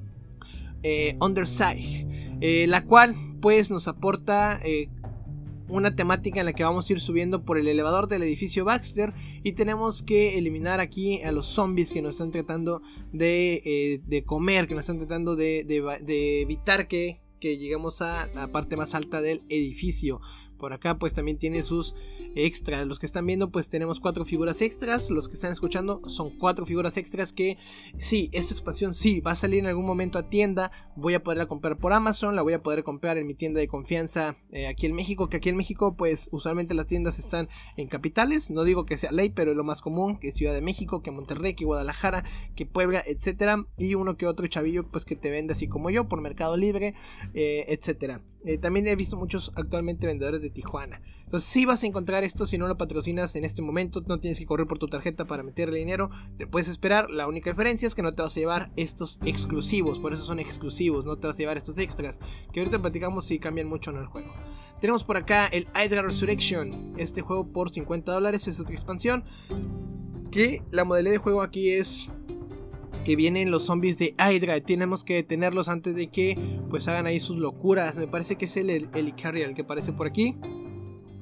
Eh, Underside, eh, la cual pues nos aporta eh, una temática en la que vamos a ir subiendo por el elevador del edificio Baxter, y tenemos que eliminar aquí a los zombies que nos están tratando de, eh, de comer, que nos están tratando de, de, de evitar que, que lleguemos a la parte más alta del edificio. Por acá pues también tiene sus extras. Los que están viendo pues tenemos cuatro figuras extras. Los que están escuchando son cuatro figuras extras que sí, esta expansión sí va a salir en algún momento a tienda. Voy a poderla comprar por Amazon, la voy a poder comprar en mi tienda de confianza eh, aquí en México. Que aquí en México pues usualmente las tiendas están en capitales. No digo que sea ley, pero es lo más común, que Ciudad de México, que Monterrey, que Guadalajara, que Puebla, etcétera. Y uno que otro chavillo pues que te vende así como yo por Mercado Libre, eh, etcétera. Eh, también he visto muchos actualmente vendedores de Tijuana. Entonces sí vas a encontrar esto. Si no lo patrocinas en este momento, no tienes que correr por tu tarjeta para meterle dinero, te puedes esperar. La única diferencia es que no te vas a llevar estos exclusivos, por eso son exclusivos, no te vas a llevar estos extras, que ahorita platicamos si cambian mucho en el juego. Tenemos por acá el Hydra Resurrection. Este juego por cincuenta dólares es otra expansión, que la modalidad de juego aquí es que vienen los zombies de Hydra. Tenemos que detenerlos antes de que pues hagan ahí sus locuras. Me parece que es el, el, el Icarial que aparece por aquí.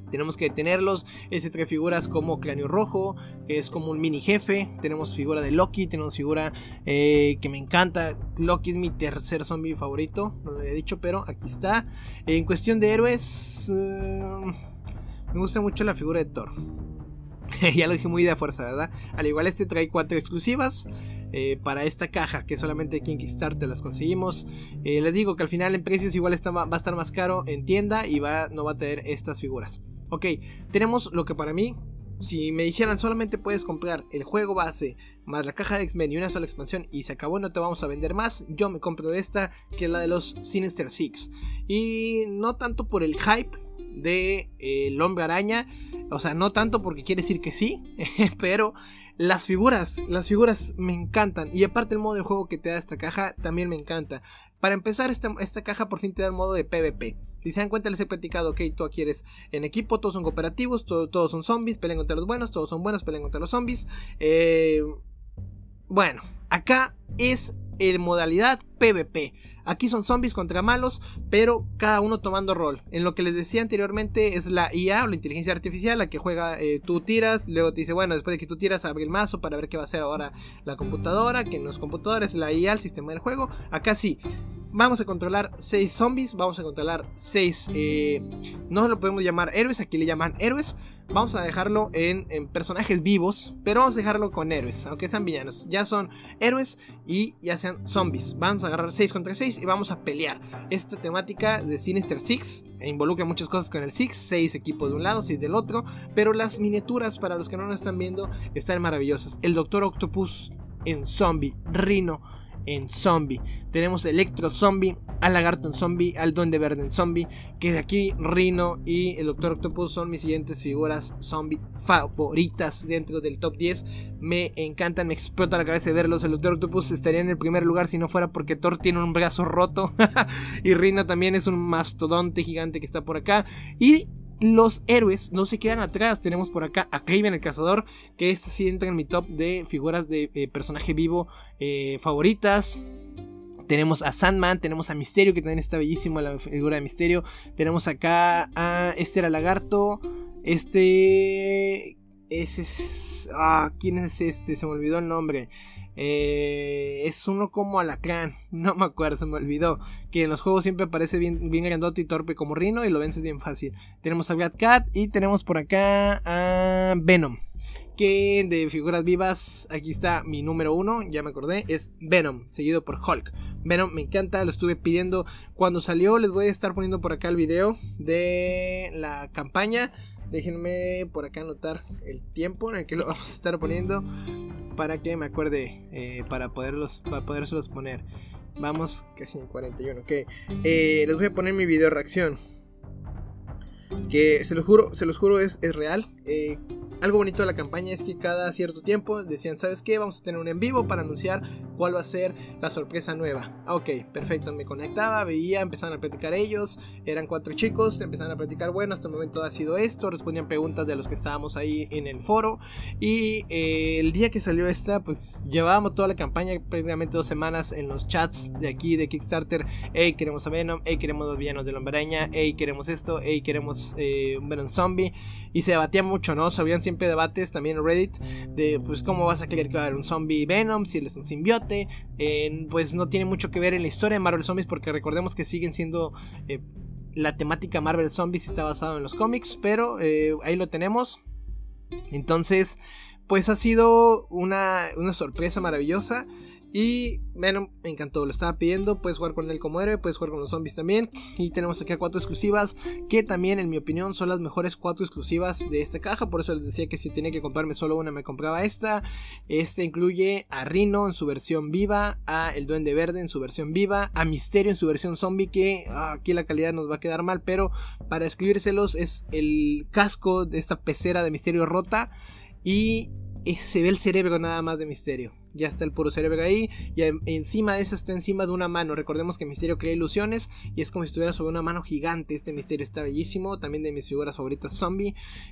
Tenemos que detenerlos. Este trae figuras como Cráneo Rojo, que es como un mini jefe. Tenemos figura de Loki, tenemos figura eh, que me encanta. Loki es mi tercer zombie favorito, no lo había dicho, pero aquí está. En cuestión de héroes, uh, me gusta mucho la figura de Thor. Ya lo dije muy de a fuerza, ¿verdad? Al igual este trae cuatro exclusivas eh, para esta caja, que solamente aquí en Kickstarter las conseguimos. eh, Les digo que al final en precios igual está, va a estar más caro en tienda y va, no va a tener estas figuras. Ok, tenemos lo que para mí, si me dijeran solamente puedes comprar el juego base más la caja de X-Men y una sola expansión y se acabó, no te vamos a vender más, yo me compro esta, que es la de los Sinister Six. Y no tanto por el hype de eh, el Hombre Araña, o sea, no tanto porque quiere decir que sí, pero las figuras, las figuras me encantan. Y aparte el modo de juego que te da esta caja también me encanta. Para empezar, esta, esta caja por fin te da el modo de PvP. Si se dan cuenta, les he platicado, ok, tú aquí eres en equipo, todos son cooperativos, todo, todos son zombies, pelean contra los buenos, todos son buenos, pelean contra los zombies. Eh, bueno, acá es en modalidad PvP. Aquí son zombies contra malos, pero cada uno tomando rol. En lo que les decía anteriormente es la I A o la inteligencia artificial, la que juega, eh, tú tiras, luego te dice, bueno, después de que tú tiras, abre el mazo para ver qué va a hacer ahora la computadora, que no es computadora, es la I A, el sistema del juego. Acá sí, vamos a controlar seis zombies, vamos a controlar seis, eh, no lo podemos llamar héroes, aquí le llaman héroes. Vamos a dejarlo en, en personajes vivos, pero vamos a dejarlo con héroes, aunque sean villanos. Ya son héroes y ya sean zombies. Vamos a agarrar seis contra seis y vamos a pelear. Esta temática de Sinister Six involucra muchas cosas con el Six, seis equipos de un lado, seis del otro, pero las miniaturas, para los que no nos están viendo, están maravillosas. El Doctor Octopus en zombie, Rhino en zombie, tenemos Electro zombie, al Lagarto en zombie, al Duende Verde en zombie, que de aquí Rhino y el Doctor Octopus son mis siguientes figuras zombie favoritas dentro del top diez. Me encantan, me explota la cabeza de verlos. El Doctor Octopus estaría en el primer lugar si no fuera porque Thor tiene un brazo roto y Rhino también es un mastodonte gigante que está por acá. Y los héroes no se quedan atrás. Tenemos por acá a Kraven el Cazador, que este sí entra en mi top de figuras de eh, personaje vivo eh, favoritas. Tenemos a Sandman, tenemos a Misterio, que también está bellísimo la figura de Misterio. Tenemos acá a este era Lagarto. Este... Ese es... Ah, ¿quién es este? Se me olvidó el nombre. Eh, es uno como Alacrán, no me acuerdo, se me olvidó. Que en los juegos siempre aparece bien, bien grandote y torpe como Rhino y lo vences bien fácil. Tenemos a Black Cat y tenemos por acá a Venom, que de figuras vivas, aquí está mi número uno, ya me acordé, es Venom, seguido por Hulk. Venom me encanta, lo estuve pidiendo cuando salió. Les voy a estar poniendo por acá el video de la campaña. Déjenme por acá anotar el tiempo en el que lo vamos a estar poniendo para que me acuerde, eh, para poderlos, para podérselos poner. Vamos casi en cuarenta y uno. Ok, eh, les voy a poner mi video reacción, que se los juro, se los juro es, es real. Eh, algo bonito de la campaña es que cada cierto tiempo decían, ¿sabes qué? Vamos a tener un en vivo para anunciar cuál va a ser la sorpresa nueva. Ok, perfecto, me conectaba, veía, empezaban a platicar ellos. Eran cuatro chicos, empezaban a platicar, bueno, hasta el momento ha sido esto. Respondían preguntas de los que estábamos ahí en el foro. Y eh, el día que salió esta, pues llevábamos toda la campaña, prácticamente dos semanas en los chats de aquí de Kickstarter. Hey, queremos a Venom, hey, queremos los villanos del Hombre Araña, hey, queremos esto, hey, queremos eh, un Venom zombie. Y se debatía mucho, ¿no? Se habían siempre debates también en Reddit de, pues, ¿cómo vas a creer que va a haber un zombie Venom si él es un simbiote? Eh, pues no tiene mucho que ver en la historia de Marvel Zombies, porque recordemos que siguen siendo... Eh, la temática Marvel Zombies está basada en los cómics, pero eh, ahí lo tenemos. Entonces, pues ha sido una, una sorpresa maravillosa. Y Venom me encantó, lo estaba pidiendo. Puedes jugar con él como héroe, puedes jugar con los zombies también. Y tenemos aquí a cuatro exclusivas, que también en mi opinión son las mejores cuatro exclusivas de esta caja. Por eso les decía que si tenía que comprarme solo una, me compraba esta. Este incluye a Rhino en su versión viva, a el Duende Verde en su versión viva, a Misterio en su versión zombie, que ah, aquí la calidad nos va a quedar mal, pero para escribírselos es el casco de esta pecera de Misterio rota. Y se ve el cerebro nada más de Misterio. ya está el puro cerebro ahí, y en, encima de eso está encima de una mano. Recordemos que Misterio crea ilusiones y es como si estuviera sobre una mano gigante. Este Misterio está bellísimo, también de mis figuras favoritas Zombie.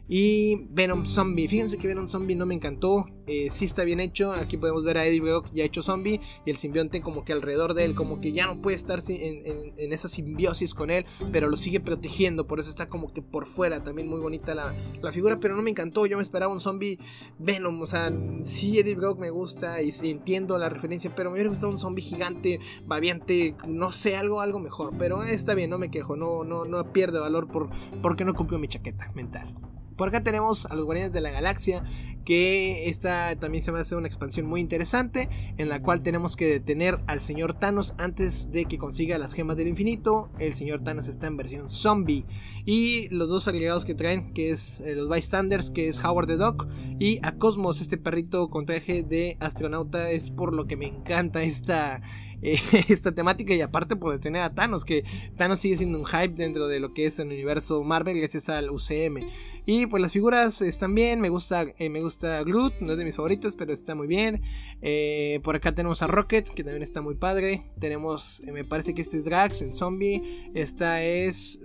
Y Venom Zombie, fíjense que Venom Zombie no me encantó, eh, sí está bien hecho. Aquí podemos ver a Eddie Brock ya hecho zombie y el simbionte como que alrededor de él, como que ya no puede estar en, en, en esa simbiosis con él, pero lo sigue protegiendo, por eso está como que por fuera. También muy bonita la, la figura, pero no me encantó. Yo me esperaba un zombie Venom, o sea, sí Eddie Brock me gusta y sí, entiendo la referencia, pero me hubiera gustado un zombie gigante, babiante, no sé, algo, algo mejor. Pero está bien, no me quejo, no, no, no pierde valor por, porque no cumplió mi chaqueta mental. Por acá tenemos a los Guardianes de la Galaxia, que esta también se va a hacer una expansión muy interesante, en la cual tenemos que detener al señor Thanos antes de que consiga las gemas del infinito. El señor Thanos está en versión zombie, y los dos agregados que traen, que es eh, los Bystanders, que es Howard the Duck, y a Cosmos, este perrito con traje de astronauta. Es por lo que me encanta esta... esta temática, y aparte por detener a Thanos, que Thanos sigue siendo un hype dentro de lo que es el universo Marvel gracias al U C M. Y pues las figuras están bien, me gusta eh, me gusta Groot, no es de mis favoritos, pero está muy bien. Eh, por acá tenemos a Rocket, que también está muy padre. Tenemos, eh, me parece que este es Drax en zombie. Esta es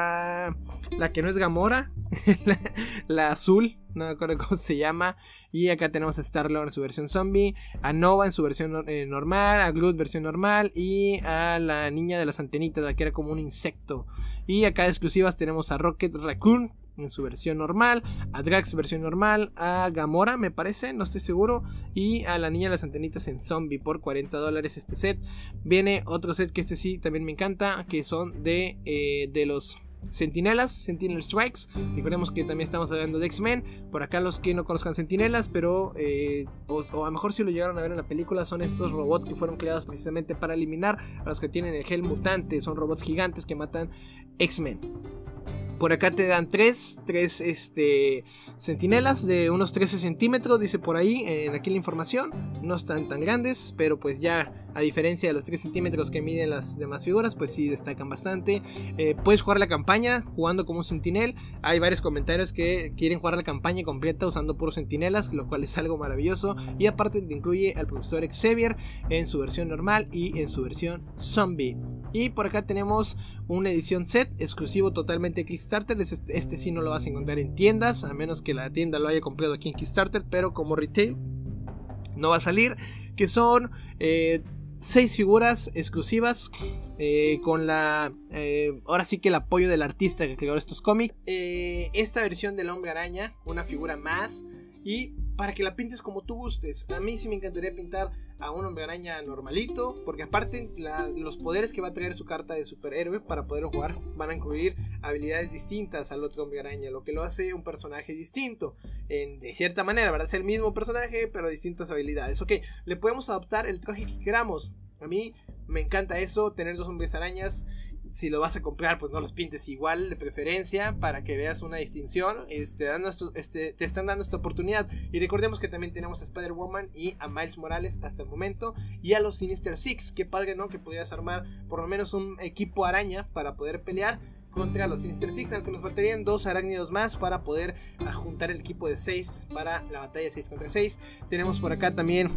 la la que no es Gamora, la, la azul, no me acuerdo cómo se llama. Y acá tenemos a Star-Lord en su versión zombie, a Nova en su versión eh, normal, a Groot versión normal, y a la niña de las antenitas, la que era como un insecto. Y acá de exclusivas tenemos a Rocket Raccoon en su versión normal, a Drax versión normal, a Gamora me parece, no estoy seguro, y a la niña de las antenitas en zombie por cuarenta dólares este set. Viene otro set que este sí también me encanta, que son de, eh, de los Sentinelas, Sentinel Strikes. Recordemos que también estamos hablando de X-Men. Por acá los que no conozcan Sentinelas, pero eh, o, o a lo mejor si lo llegaron a ver en la película, son estos robots que fueron creados precisamente para eliminar a los que tienen el gel mutante. Son robots gigantes que matan X-Men. Por acá te dan tres, tres este, sentinelas de unos trece centímetros, dice por ahí, en aquí la información. No están tan grandes, pero pues ya a diferencia de los tres centímetros que miden las demás figuras, pues sí destacan bastante. Eh, puedes jugar la campaña jugando como un sentinel. Hay varios comentarios que quieren jugar la campaña completa usando puros sentinelas, lo cual es algo maravilloso. Y aparte te incluye al profesor Xavier en su versión normal y en su versión zombie. Y por acá tenemos una edición set exclusivo totalmente de Kickstarter. Este, este sí no lo vas a encontrar en tiendas, a menos que la tienda lo haya comprado aquí en Kickstarter, pero como retail no va a salir. Que son eh, seis figuras exclusivas eh, con la eh, ahora sí que el apoyo del artista que creó estos cómics. Eh, esta versión del Hombre Araña, una figura más, y para que la pintes como tú gustes. A mí sí me encantaría pintar a un Hombre Araña normalito, porque aparte la, los poderes que va a traer su carta de superhéroe para poder jugar van a incluir habilidades distintas al otro Hombre Araña, lo que lo hace un personaje distinto, en, de cierta manera, ¿verdad? Es el mismo personaje, pero distintas habilidades. Ok, le podemos adaptar el traje que queramos. A mí me encanta eso, tener dos Hombres Arañas. Si lo vas a comprar, pues no los pintes igual, de preferencia, para que veas una distinción. Este, dando esto, este, te están dando esta oportunidad. Y recordemos que también tenemos a Spider-Woman y a Miles Morales hasta el momento, y a los Sinister Six. Qué padre, ¿no? Que pudieras armar por lo menos un equipo araña para poder pelear contra los Sinister Six, aunque nos faltarían dos arácnidos más para poder juntar el equipo de seis para la batalla seis contra seis. Tenemos por acá también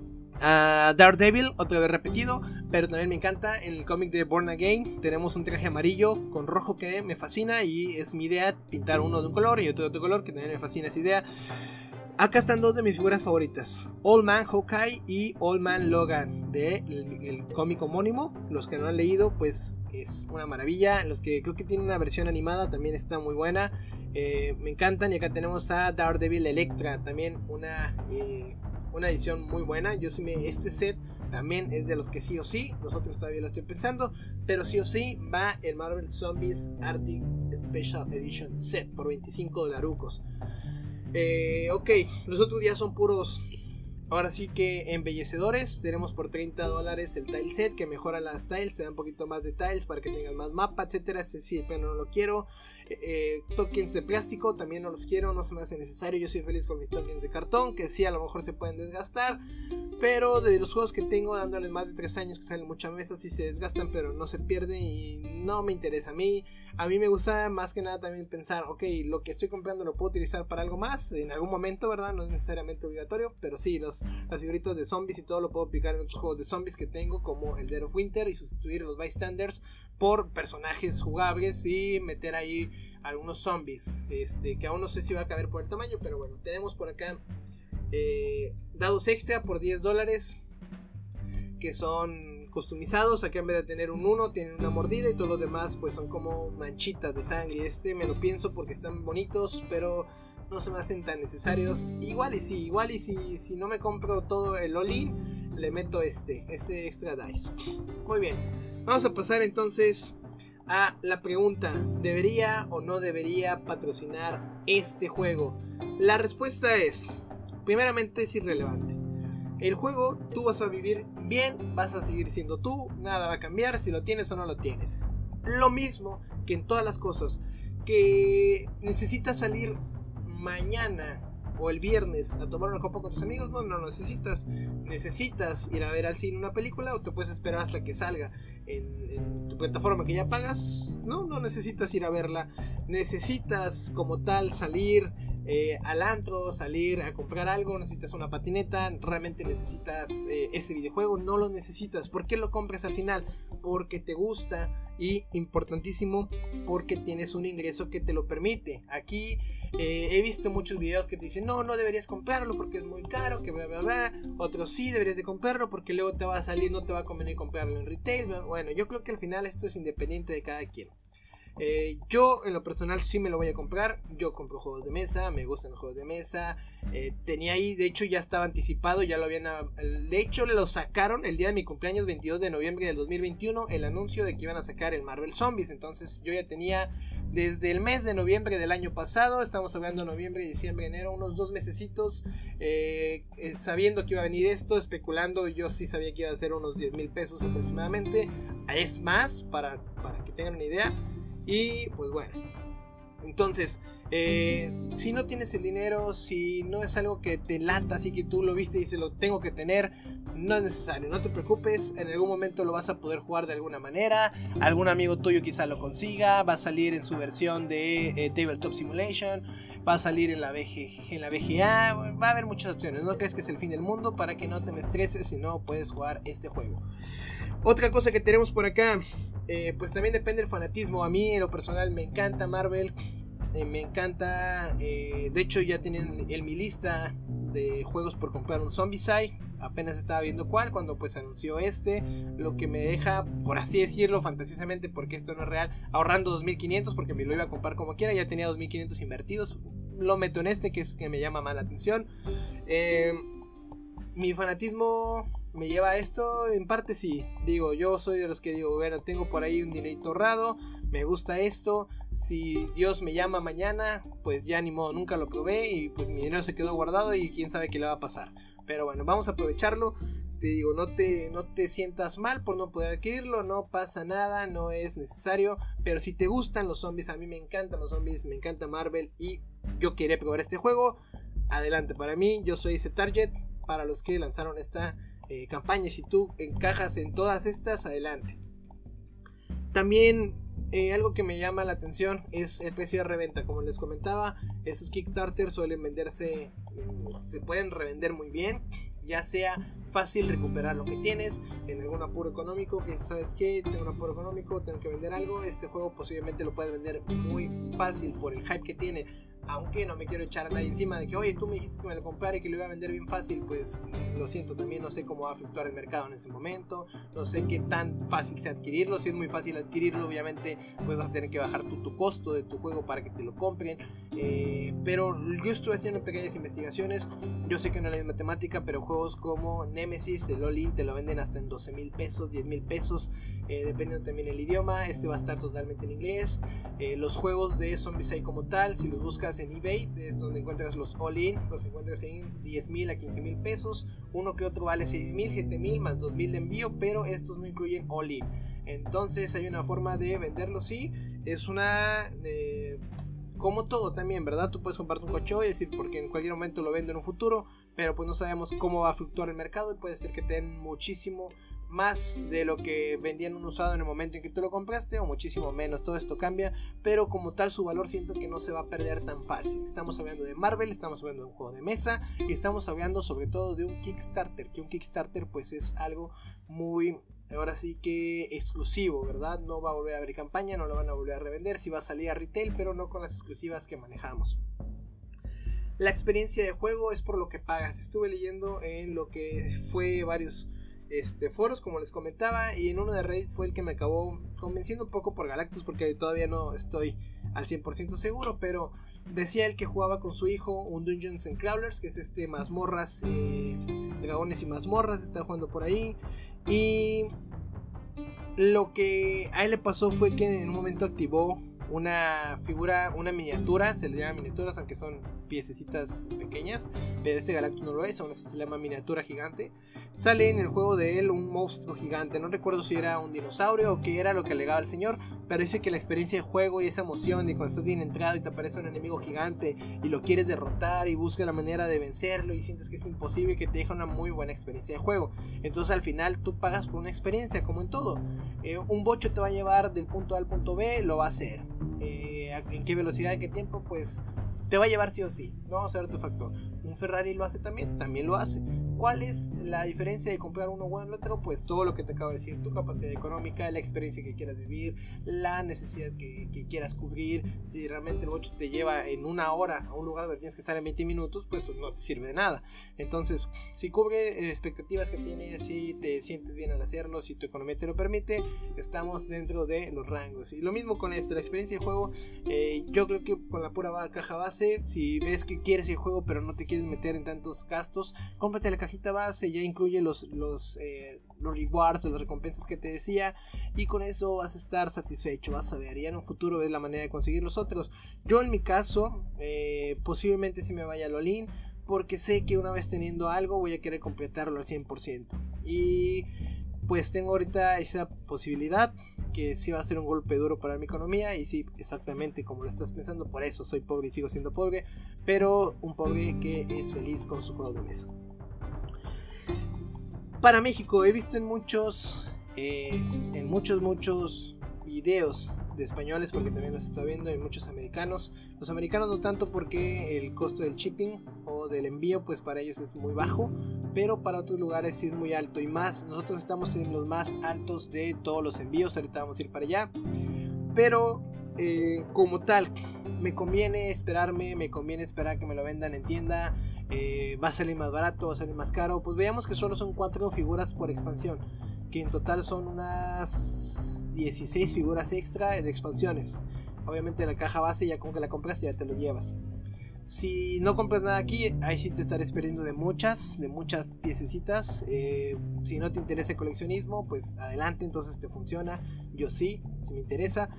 a uh, Daredevil, otra vez repetido, pero también me encanta. En el cómic de Born Again tenemos un traje amarillo con rojo que me fascina, y es mi idea pintar uno de un color y otro de otro color, que también me fascina esa idea. Acá están dos de mis figuras favoritas, Old Man Hawkeye y Old Man Logan, de el, el cómic homónimo. Los que no han leído, pues es una maravilla. Los que creo que tienen una versión animada también está muy buena, eh, me encantan. Y acá tenemos a Daredevil Electra, también una... Eh, una edición muy buena. Yo sí me, este set también es de los que sí o sí, nosotros todavía lo estoy pensando, pero sí o sí va el Marvel Zombies Arctic Special Edition Set por veinticinco dolarucos. Eh, ok, los otros ya son puros, ahora sí que embellecedores. Tenemos por treinta dólares el tile set, que mejora las tiles, te da un poquito más de tiles para que tengas más mapa, etcétera. Este sí, pero no lo quiero. eh, eh, tokens de plástico también no los quiero, no se me hace necesario. Yo soy feliz con mis tokens de cartón, que sí a lo mejor se pueden desgastar, pero de los juegos que tengo dándoles más de tres años, que salen muchas mesas, sí se desgastan, pero no se pierden y no me interesa. A mí, a mí me gusta más que nada también pensar, ok, lo que estoy comprando lo puedo utilizar para algo más en algún momento, ¿verdad? No es necesariamente obligatorio, pero sí, los los, las figuritas de zombies y todo lo puedo aplicar en otros juegos de zombies que tengo, como el Dead of Winter, y sustituir a los bystanders por personajes jugables y meter ahí algunos zombies, este, que aún no sé si va a caber por el tamaño, pero bueno, tenemos por acá eh, dados extra por diez dólares que son customizados. Aquí en vez de tener un uno tienen una mordida y todos los demás pues son como manchitas de sangre. Este me lo pienso porque están bonitos, pero no se me hacen tan necesarios. Igual y si, igual y si, si no me compro todo el all-in, le meto este, este extra dice. Muy bien, vamos a pasar entonces a la pregunta: ¿debería o no debería patrocinar este juego? La respuesta es, primeramente, es irrelevante. El juego, tú vas a vivir bien, vas a seguir siendo tú, nada va a cambiar si lo tienes o no lo tienes. Lo mismo que en todas las cosas, que necesitas salir mañana o el viernes a tomar una copa con tus amigos. No, no necesitas. Necesitas ir a ver al cine una película, o te puedes esperar hasta que salga en, en tu plataforma que ya pagas. No, no necesitas ir a verla. Necesitas como tal salir eh, al antro, salir a comprar algo. Necesitas una patineta. Realmente necesitas eh, ese videojuego. No lo necesitas. ¿Por qué lo compras al final? Porque te gusta, y importantísimo, porque tienes un ingreso que te lo permite. Aquí eh, he visto muchos videos que te dicen no, no deberías comprarlo porque es muy caro, que bla bla bla. Otros sí deberías de comprarlo porque luego te va a salir, no te va a convenir comprarlo en retail. Bueno, yo creo que al final esto es independiente de cada quien. Eh, yo en lo personal sí me lo voy a comprar. Yo compro juegos de mesa, me gustan los juegos de mesa. eh, Tenía ahí, de hecho ya estaba anticipado, ya lo habían, de hecho lo sacaron el día de mi cumpleaños, veintidós de noviembre del dos mil veintiuno, el anuncio de que iban a sacar el Marvel Zombies. Entonces yo ya tenía desde el mes de noviembre del año pasado, estamos hablando de noviembre, diciembre, enero, unos dos mesecitos, eh, eh, sabiendo que iba a venir esto, especulando. Yo sí sabía que iba a ser unos diez mil pesos aproximadamente, es más, para, para que tengan una idea. Y pues bueno, entonces, eh, si no tienes el dinero, si no es algo que te lata, así que tú lo viste y dices lo tengo que tener, no es necesario, no te preocupes. En algún momento lo vas a poder jugar de alguna manera. Algún amigo tuyo quizá lo consiga. Va a salir en su versión de eh, Tabletop Simulation, va a salir en la, V G, en la V G A. Va a haber muchas opciones. No crees que es el fin del mundo, para que no te me estreses si no puedes jugar este juego. Otra cosa que tenemos por acá, eh, pues también depende del fanatismo. A mí en lo personal me encanta Marvel, eh, me encanta, eh, de hecho ya tienen en mi lista de juegos por comprar un Zombicide. Apenas estaba viendo cuál cuando pues anunció este, lo que me deja, por así decirlo, fantasiosamente, porque esto no es real, ahorrando dos mil quinientos, porque me lo iba a comprar como quiera, ya tenía dos mil quinientos invertidos. Lo meto en este, que es que me llama más la atención. eh, Mi fanatismo me lleva a esto, en parte sí. Digo, yo soy de los que digo, bueno, tengo por ahí un dinerito ahorrado, me gusta esto. Si Dios me llama mañana, pues ya ni modo, nunca lo probé y pues mi dinero se quedó guardado y quién sabe qué le va a pasar. Pero bueno, vamos a aprovecharlo. Te digo, no te, no te sientas mal por no poder adquirirlo, no pasa nada, no es necesario. Pero si te gustan los zombies, a mí me encantan los zombies, me encanta Marvel y yo quería probar este juego, adelante. Para mí, yo soy ese target para los que lanzaron esta eh, campaña. Si tú encajas en todas estas, adelante. También eh, algo que me llama la atención es el precio de reventa. Como les comentaba, esos Kickstarter suelen venderse, se pueden revender muy bien, ya sea fácil recuperar lo que tienes en algún apuro económico, que sabes que tengo un apuro económico, tengo que vender algo. Este juego posiblemente lo puedes vender muy fácil por el hype que tiene. Aunque no me quiero echar a nadie encima de que, oye, tú me dijiste que me lo comprara y que lo iba a vender bien fácil. Pues lo siento, también no sé cómo va a fluctuar el mercado en ese momento. No sé qué tan fácil sea adquirirlo. Si es muy fácil adquirirlo, obviamente pues vas a tener que bajar tu, tu costo de tu juego para que te lo compren. eh, Pero yo estuve haciendo pequeñas investigaciones. Yo sé que no es la temática, pero juegos como Nemesis, el All-In, te lo venden hasta en doce mil pesos, diez mil pesos, eh, dependiendo también el idioma. Este va a estar totalmente en inglés. eh, Los juegos de Zombicide como tal, si los buscas en eBay, es donde encuentras los all-in, los encuentras en diez mil a quince mil pesos. Uno que otro vale seis mil, siete mil más dos mil de envío, pero estos no incluyen all-in. Entonces hay una forma de venderlo, sí. Es una... Eh, como todo también, ¿verdad? Tú puedes comprarte un coche y decir, porque en cualquier momento lo vendo en un futuro, pero pues no sabemos cómo va a fluctuar el mercado y puede ser que te den muchísimo más de lo que vendían un usado en el momento en que tú lo compraste, o muchísimo menos. Todo esto cambia, pero como tal su valor siento que no se va a perder tan fácil. Estamos hablando de Marvel, estamos hablando de un juego de mesa y estamos hablando sobre todo de un Kickstarter, que un Kickstarter pues es algo muy, ahora sí que exclusivo, ¿verdad? No va a volver a abrir campaña, no lo van a volver a revender, sí va a salir a retail, pero no con las exclusivas que manejamos. La experiencia de juego es por lo que pagas. Estuve leyendo en lo que fue varios Este, foros, como les comentaba, y en uno de Reddit fue el que me acabó convenciendo un poco por Galactus, porque todavía no estoy al cien por ciento seguro, pero decía él que jugaba con su hijo un Dungeons and Crawlers, que es este mazmorras, eh, dragones y mazmorras, está jugando por ahí, y lo que a él le pasó fue que en un momento activó una figura, una miniatura, se le llama miniaturas aunque son piececitas pequeñas, pero este Galactus no lo es, aún así se le llama miniatura gigante. Sale en el juego de él un monstruo gigante, no recuerdo si era un dinosaurio o qué era lo que alegaba el señor, pero dice que la experiencia de juego y esa emoción de cuando estás bien entrado y te aparece un enemigo gigante y lo quieres derrotar y buscas la manera de vencerlo y sientes que es imposible, que te deja una muy buena experiencia de juego. Entonces al final tú pagas por una experiencia, como en todo. Eh, un bocho te va a llevar del punto A al punto B, lo va a hacer. Eh, ¿En qué velocidad, en qué tiempo? Pues te va a llevar sí o sí, no vamos a ver tu factor. Un Ferrari lo hace también, también lo hace. ¿Cuál es la diferencia de comprar uno o el otro? Pues todo lo que te acabo de decir, tu capacidad económica, la experiencia que quieras vivir, la necesidad que, que quieras cubrir. Si realmente el bocho te lleva en una hora a un lugar donde tienes que estar en veinte minutos, pues no te sirve de nada. Entonces, si cubre expectativas que tienes, si te sientes bien al hacerlo, si tu economía te lo permite, estamos dentro de los rangos. Y lo mismo con esto, la experiencia de juego, eh, yo creo que con la pura caja base, si ves que quieres el juego pero no te quieres meter en tantos gastos, cómprate la cajita base, ya incluye los, los, eh, los rewards o las recompensas que te decía, y con eso vas a estar satisfecho, vas a ver, ya en un futuro ves la manera de conseguir los otros. Yo en mi caso, eh, posiblemente si me vaya al all-in, porque sé que una vez teniendo algo voy a querer completarlo al cien por ciento, y pues tengo ahorita esa posibilidad, que sí va a ser un golpe duro para mi economía, y sí, exactamente como lo estás pensando, por eso soy pobre y sigo siendo pobre, pero un pobre que es feliz con su juego de mesa. Para México, he visto en muchos, eh, en muchos, muchos videos de españoles, porque también los está viendo, en muchos americanos. Los americanos no tanto, porque el costo del shipping o del envío, pues para ellos es muy bajo, pero para otros lugares sí es muy alto, y más, nosotros estamos en los más altos de todos los envíos. Ahorita vamos a ir para allá, pero eh, como tal, me conviene esperarme, me conviene esperar que me lo vendan en tienda. Eh, va a salir más barato, va a salir más caro. Pues veamos que solo son cuatro figuras por expansión, que en total son unas dieciséis figuras extra de expansiones. Obviamente la caja base ya con que la compras ya te lo llevas. Si no compras nada aquí, ahí sí te estaré esperando de muchas, de muchas piececitas. Eh, si no te interesa el coleccionismo, pues adelante, entonces te funciona. Yo sí, si me interesa.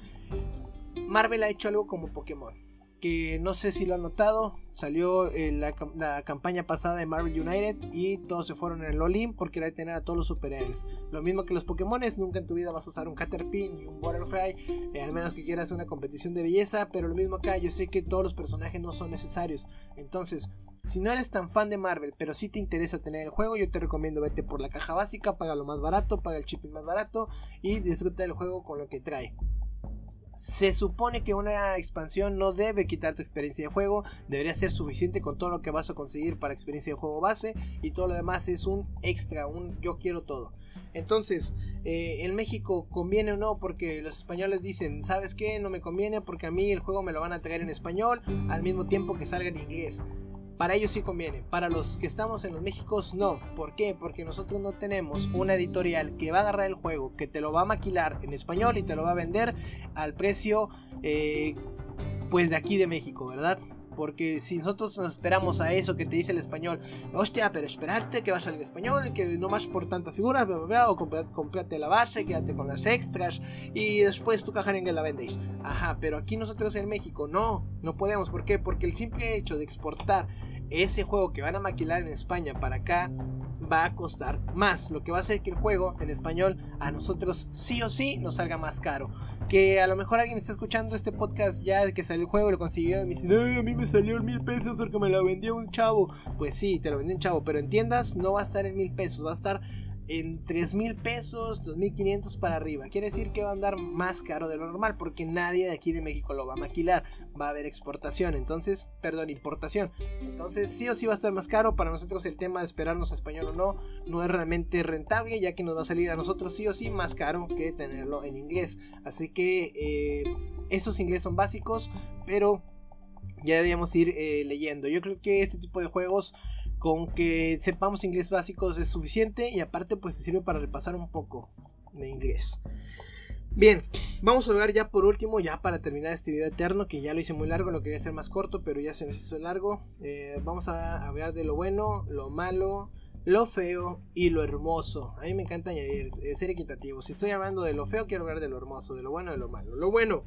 Marvel ha hecho algo como Pokémon, que no sé si lo han notado, salió en la, la campaña pasada de Marvel United y todos se fueron en el all-in porque era de tener a todos los superhéroes. Lo mismo que los Pokémones, nunca en tu vida vas a usar un Caterpie ni un Butterfly, eh, al menos que quieras una competición de belleza, pero lo mismo acá, yo sé que todos los personajes no son necesarios. Entonces, si no eres tan fan de Marvel, pero sí te interesa tener el juego, yo te recomiendo vete por la caja básica, paga lo más barato, paga el shipping más barato y disfruta del juego con lo que trae. Se supone que una expansión no debe quitar tu experiencia de juego, debería ser suficiente con todo lo que vas a conseguir para experiencia de juego base, y todo lo demás es un extra, un yo quiero todo. Entonces, eh, en México conviene o no, porque los españoles dicen, ¿sabes qué? No me conviene porque a mí el juego me lo van a traer en español al mismo tiempo que salga en inglés. Para ellos sí conviene, para los que estamos en los Méxicos no. ¿Por qué? Porque nosotros no tenemos una editorial que va a agarrar el juego, que te lo va a maquilar en español y te lo va a vender al precio eh, pues de aquí de México, ¿verdad? Porque si nosotros nos esperamos a eso que te dice el español, hostia, pero esperarte que va a salir en español, que no más por tantas figuras, bla, bla, bla, o cómprate la base, quédate con las extras y después tu caja negra la vendéis. Ajá, pero aquí nosotros en México no, no podemos. ¿Por qué? Porque el simple hecho de exportar ese juego que van a maquilar en España para acá va a costar más, lo que va a hacer que el juego en español a nosotros sí o sí nos salga más caro. Que a lo mejor alguien está escuchando este podcast ya de que salió el juego y lo consiguió y me dice, ay, a mí me salió en mil pesos porque me lo vendió un chavo. Pues sí, te lo vendió un chavo, pero en tiendas no va a estar en mil pesos, va a estar en tres mil pesos, dos mil quinientos para arriba. Quiere decir que va a andar más caro de lo normal, porque nadie de aquí de México lo va a maquilar. Va a haber exportación, entonces, perdón, importación. Entonces sí o sí va a estar más caro. Para nosotros el tema de esperarnos a español o no, no es realmente rentable, ya que nos va a salir a nosotros sí o sí más caro que tenerlo en inglés. Así que eh, esos inglés son básicos, pero ya deberíamos ir eh, leyendo. Yo creo que este tipo de juegos, con que sepamos inglés básicos es suficiente, y aparte pues te sirve para repasar un poco de inglés. Bien, vamos a hablar ya por último, ya para terminar este video eterno, que ya lo hice muy largo, lo quería hacer más corto, pero ya se nos hizo largo. eh, Vamos a hablar de lo bueno, lo malo, lo feo y lo hermoso. A mí me encanta añadir, eh, ser equitativo. Si estoy hablando de lo feo, quiero hablar de lo hermoso, de lo bueno, de lo malo. Lo bueno,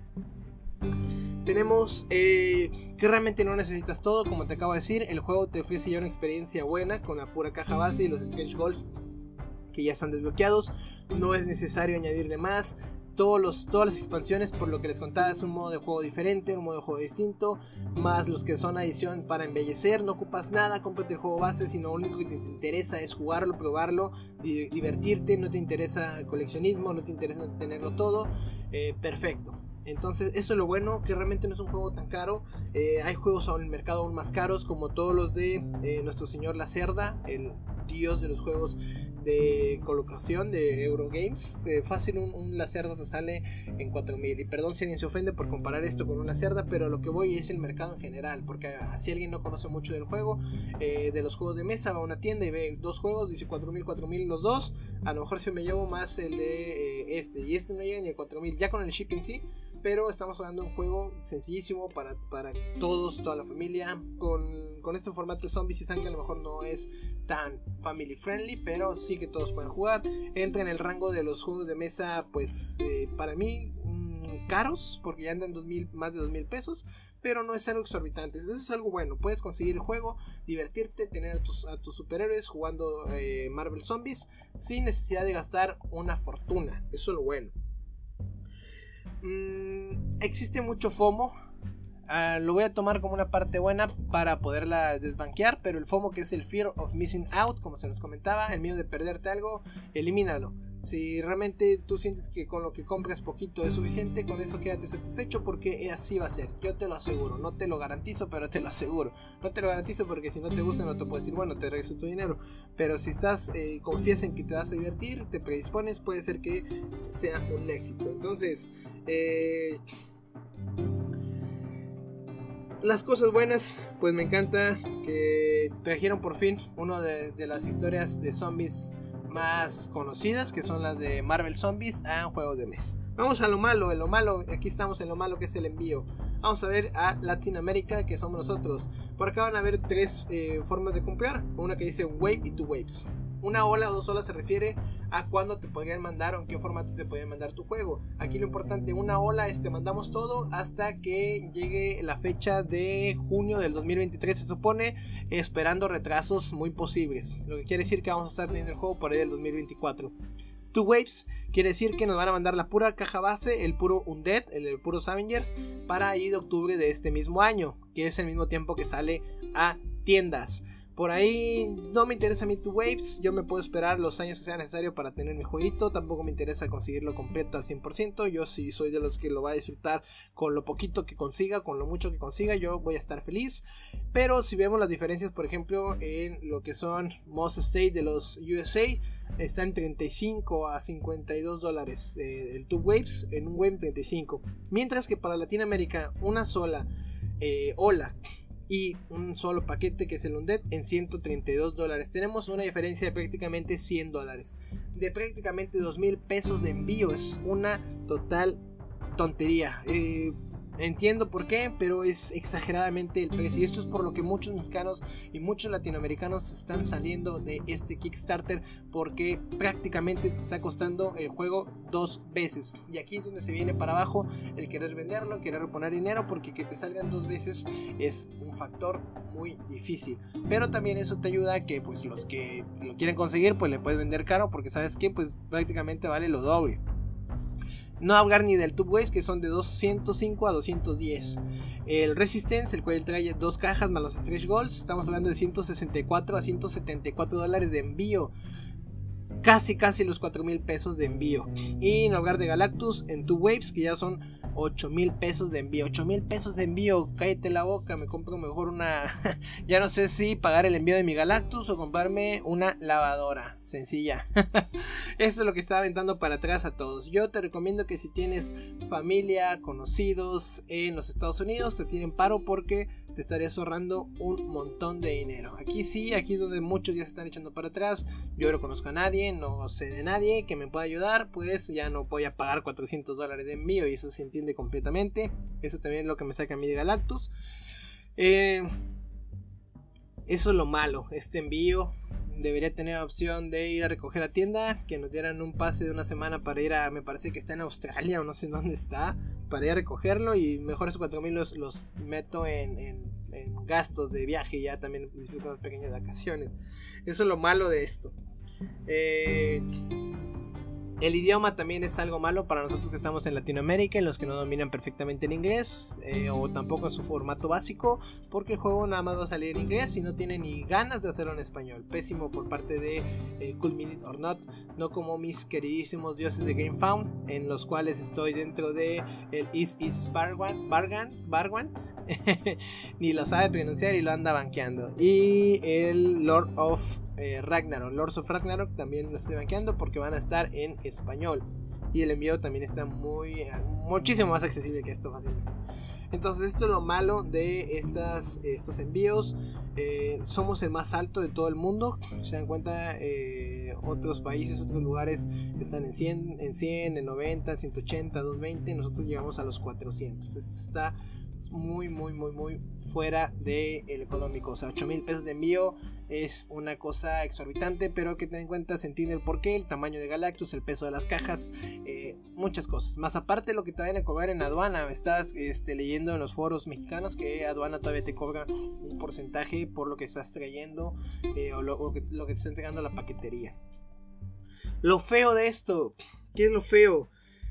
tenemos eh, que realmente no necesitas todo. Como te acabo de decir, el juego te ofrece ya una experiencia buena con la pura caja base y los stretch goals que ya están desbloqueados. No es necesario añadirle más. Todos los, todas las expansiones, por lo que les contaba, es un modo de juego diferente, un modo de juego distinto, más los que son adición para embellecer. No ocupas nada, cómprate el juego base, sino lo único que te interesa es jugarlo, probarlo, di- divertirte. No te interesa coleccionismo, no te interesa tenerlo todo. eh, perfecto. Entonces eso es lo bueno, que realmente no es un juego tan caro. eh, Hay juegos en el mercado aún más caros, como todos los de eh, nuestro señor La Cerda, el dios de los juegos de colocación de Eurogames. eh, Fácil un, un La Cerda te sale en cuatro mil. Y perdón si alguien se ofende por comparar esto con una Cerda, pero a lo que voy es el mercado en general. Porque si alguien no conoce mucho del juego, eh, de los juegos de mesa, va a una tienda y ve dos juegos, dice cuatro mil, cuatro mil los dos. A lo mejor si me llevo más el de eh, este, y este no llega ni a cuatro mil, ya con el shipping sí. Pero estamos hablando de un juego sencillísimo para, para todos, toda la familia. Con, con este formato de zombies y sangre a lo mejor no es tan family friendly, pero sí que todos pueden jugar. Entra en el rango de los juegos de mesa, pues eh, para mí mmm, caros, porque ya andan dos mil, más de dos mil pesos. Pero no es algo exorbitante, eso es algo bueno. Puedes conseguir el juego, divertirte, tener a tus, a tus superhéroes jugando eh, Marvel Zombies sin necesidad de gastar una fortuna. Eso es lo bueno. Mm, existe mucho FOMO. Uh, lo voy a tomar como una parte buena para poderla desbanquear, pero el FOMO, que es el Fear of Missing Out, como se nos comentaba, el miedo de perderte algo, elimínalo. Si realmente tú sientes que con lo que compras poquito es suficiente, con eso quédate satisfecho, porque así va a ser, yo te lo aseguro. No te lo garantizo, pero te lo aseguro. No te lo garantizo porque si no te gusta no te puedo decir, bueno, te regreso tu dinero. Pero si estás, eh, confías en que te vas a divertir, te predispones, puede ser que sea un éxito. Entonces, eh... las cosas buenas, pues me encanta que trajeron por fin una de, de las historias de zombies más conocidas, que son las de Marvel Zombies, a un juego de mesa. Vamos a lo malo, en lo malo, aquí estamos en lo malo, que es el envío. Vamos a ver a Latinoamérica, que somos nosotros. Por acá van a ver tres eh, formas de comprar. Una que dice Wave y Two Waves. Una ola o dos olas se refiere a cuándo te podrían mandar o en qué formato te podrían mandar tu juego. Aquí lo importante, una ola es te mandamos todo hasta que llegue la fecha de junio del dos mil veintitrés, se supone, esperando retrasos muy posibles. Lo que quiere decir que vamos a estar teniendo el juego por ahí del dos mil veinticuatro. Two Waves quiere decir que nos van a mandar la pura caja base, el puro Undead, el, el puro Avengers, para ahí de octubre de este mismo año, que es el mismo tiempo que sale a tiendas. Por ahí no me interesa a mí Two Waves, yo me puedo esperar los años que sea necesario para tener mi jueguito. Tampoco me interesa conseguirlo completo al cien por ciento. Yo sí soy de los que lo va a disfrutar con lo poquito que consiga, con lo mucho que consiga, yo voy a estar feliz. Pero si vemos las diferencias, por ejemplo, en lo que son Most State de los U S A, está en treinta y cinco a cincuenta y dos dólares eh, el Two Waves, en un Wave treinta y cinco. Mientras que para Latinoamérica una sola eh, ola y un solo paquete, que es el Undead, en ciento treinta y dos dólares. Tenemos una diferencia de prácticamente cien dólares, de prácticamente dos mil pesos de envío. Es una total tontería. eh, Entiendo por qué, pero es exageradamente el precio. Y esto es por lo que muchos mexicanos y muchos latinoamericanos están saliendo de este Kickstarter, porque prácticamente te está costando el juego dos veces. Y aquí es donde se viene para abajo el querer venderlo, el querer poner dinero, porque que te salgan dos veces es un factor muy difícil. Pero también eso te ayuda a que pues los que lo quieren conseguir, pues le puedes vender caro, porque sabes que pues prácticamente vale lo doble. No hablar ni del Two Waves, que son de doscientos cinco a doscientos diez. El Resistance, el cual trae dos cajas más los Stretch Goals, estamos hablando de ciento sesenta y cuatro a ciento setenta y cuatro dólares de envío. casi casi los cuatro mil pesos de envío. Y en lugar de Galactus, en Two Waves, que ya son ocho mil pesos de envío. ocho mil pesos de envío, cállate la boca. Me compro mejor una ya no sé si pagar el envío de mi Galactus o comprarme una lavadora sencilla. Eso es lo que está aventando para atrás a todos. Yo te recomiendo que si tienes familia, conocidos en los Estados Unidos, te tienen paro, porque te estarías ahorrando un montón de dinero. Aquí sí, aquí es donde muchos ya se están echando para atrás. Yo no conozco a nadie, no sé de nadie que me pueda ayudar, pues ya no voy a pagar cuatrocientos dólares de envío, y eso se entiende completamente. Eso también es lo que me saca a mí de Galactus. Eh, eso es lo malo, este envío. Debería tener opción de ir a recoger a tienda, que nos dieran un pase de una semana para ir a, me parece que está en Australia o no sé dónde está, para ir a recogerlo, y mejor esos cuatro mil los, los meto en, en, en gastos de viaje, y ya también disfruto unas pequeñas vacaciones. Eso es lo malo de esto. Eh, el idioma también es algo malo para nosotros que estamos en Latinoamérica, en los que no dominan perfectamente el inglés, eh, o tampoco en su formato básico, porque el juego nada más va a salir en inglés y no tiene ni ganas de hacerlo en español. Pésimo por parte de eh, Cool Minute or Not, no como mis queridísimos dioses de GameFound, en los cuales estoy dentro de el Is Is Bargant, Bargant ni lo sabe pronunciar y lo anda banqueando, y el Lord of Eh, Ragnarok, Lords of Ragnarok también lo estoy banqueando porque van a estar en español, y el envío también está muy muchísimo más accesible que esto fácilmente. Entonces esto es lo malo de estas, estos envíos. Eh, somos el más alto de todo el mundo. Se dan cuenta, eh, otros países, otros lugares están en cien, en cien, en noventa, ciento ochenta, doscientos veinte. Nosotros llegamos a los cuatrocientos. Esto está muy muy muy muy fuera de el económico. O sea, ocho mil pesos de envío es una cosa exorbitante, pero que ten en cuenta, se entiende el porqué, el tamaño de Galactus, el peso de las cajas, eh, muchas cosas. Más aparte lo que te van a cobrar en aduana. Estás este, leyendo en los foros mexicanos que aduana todavía te cobra un porcentaje por lo que estás trayendo, eh, o, lo, o que, lo que te está entregando a la paquetería. Lo feo de esto, ¿qué es lo feo?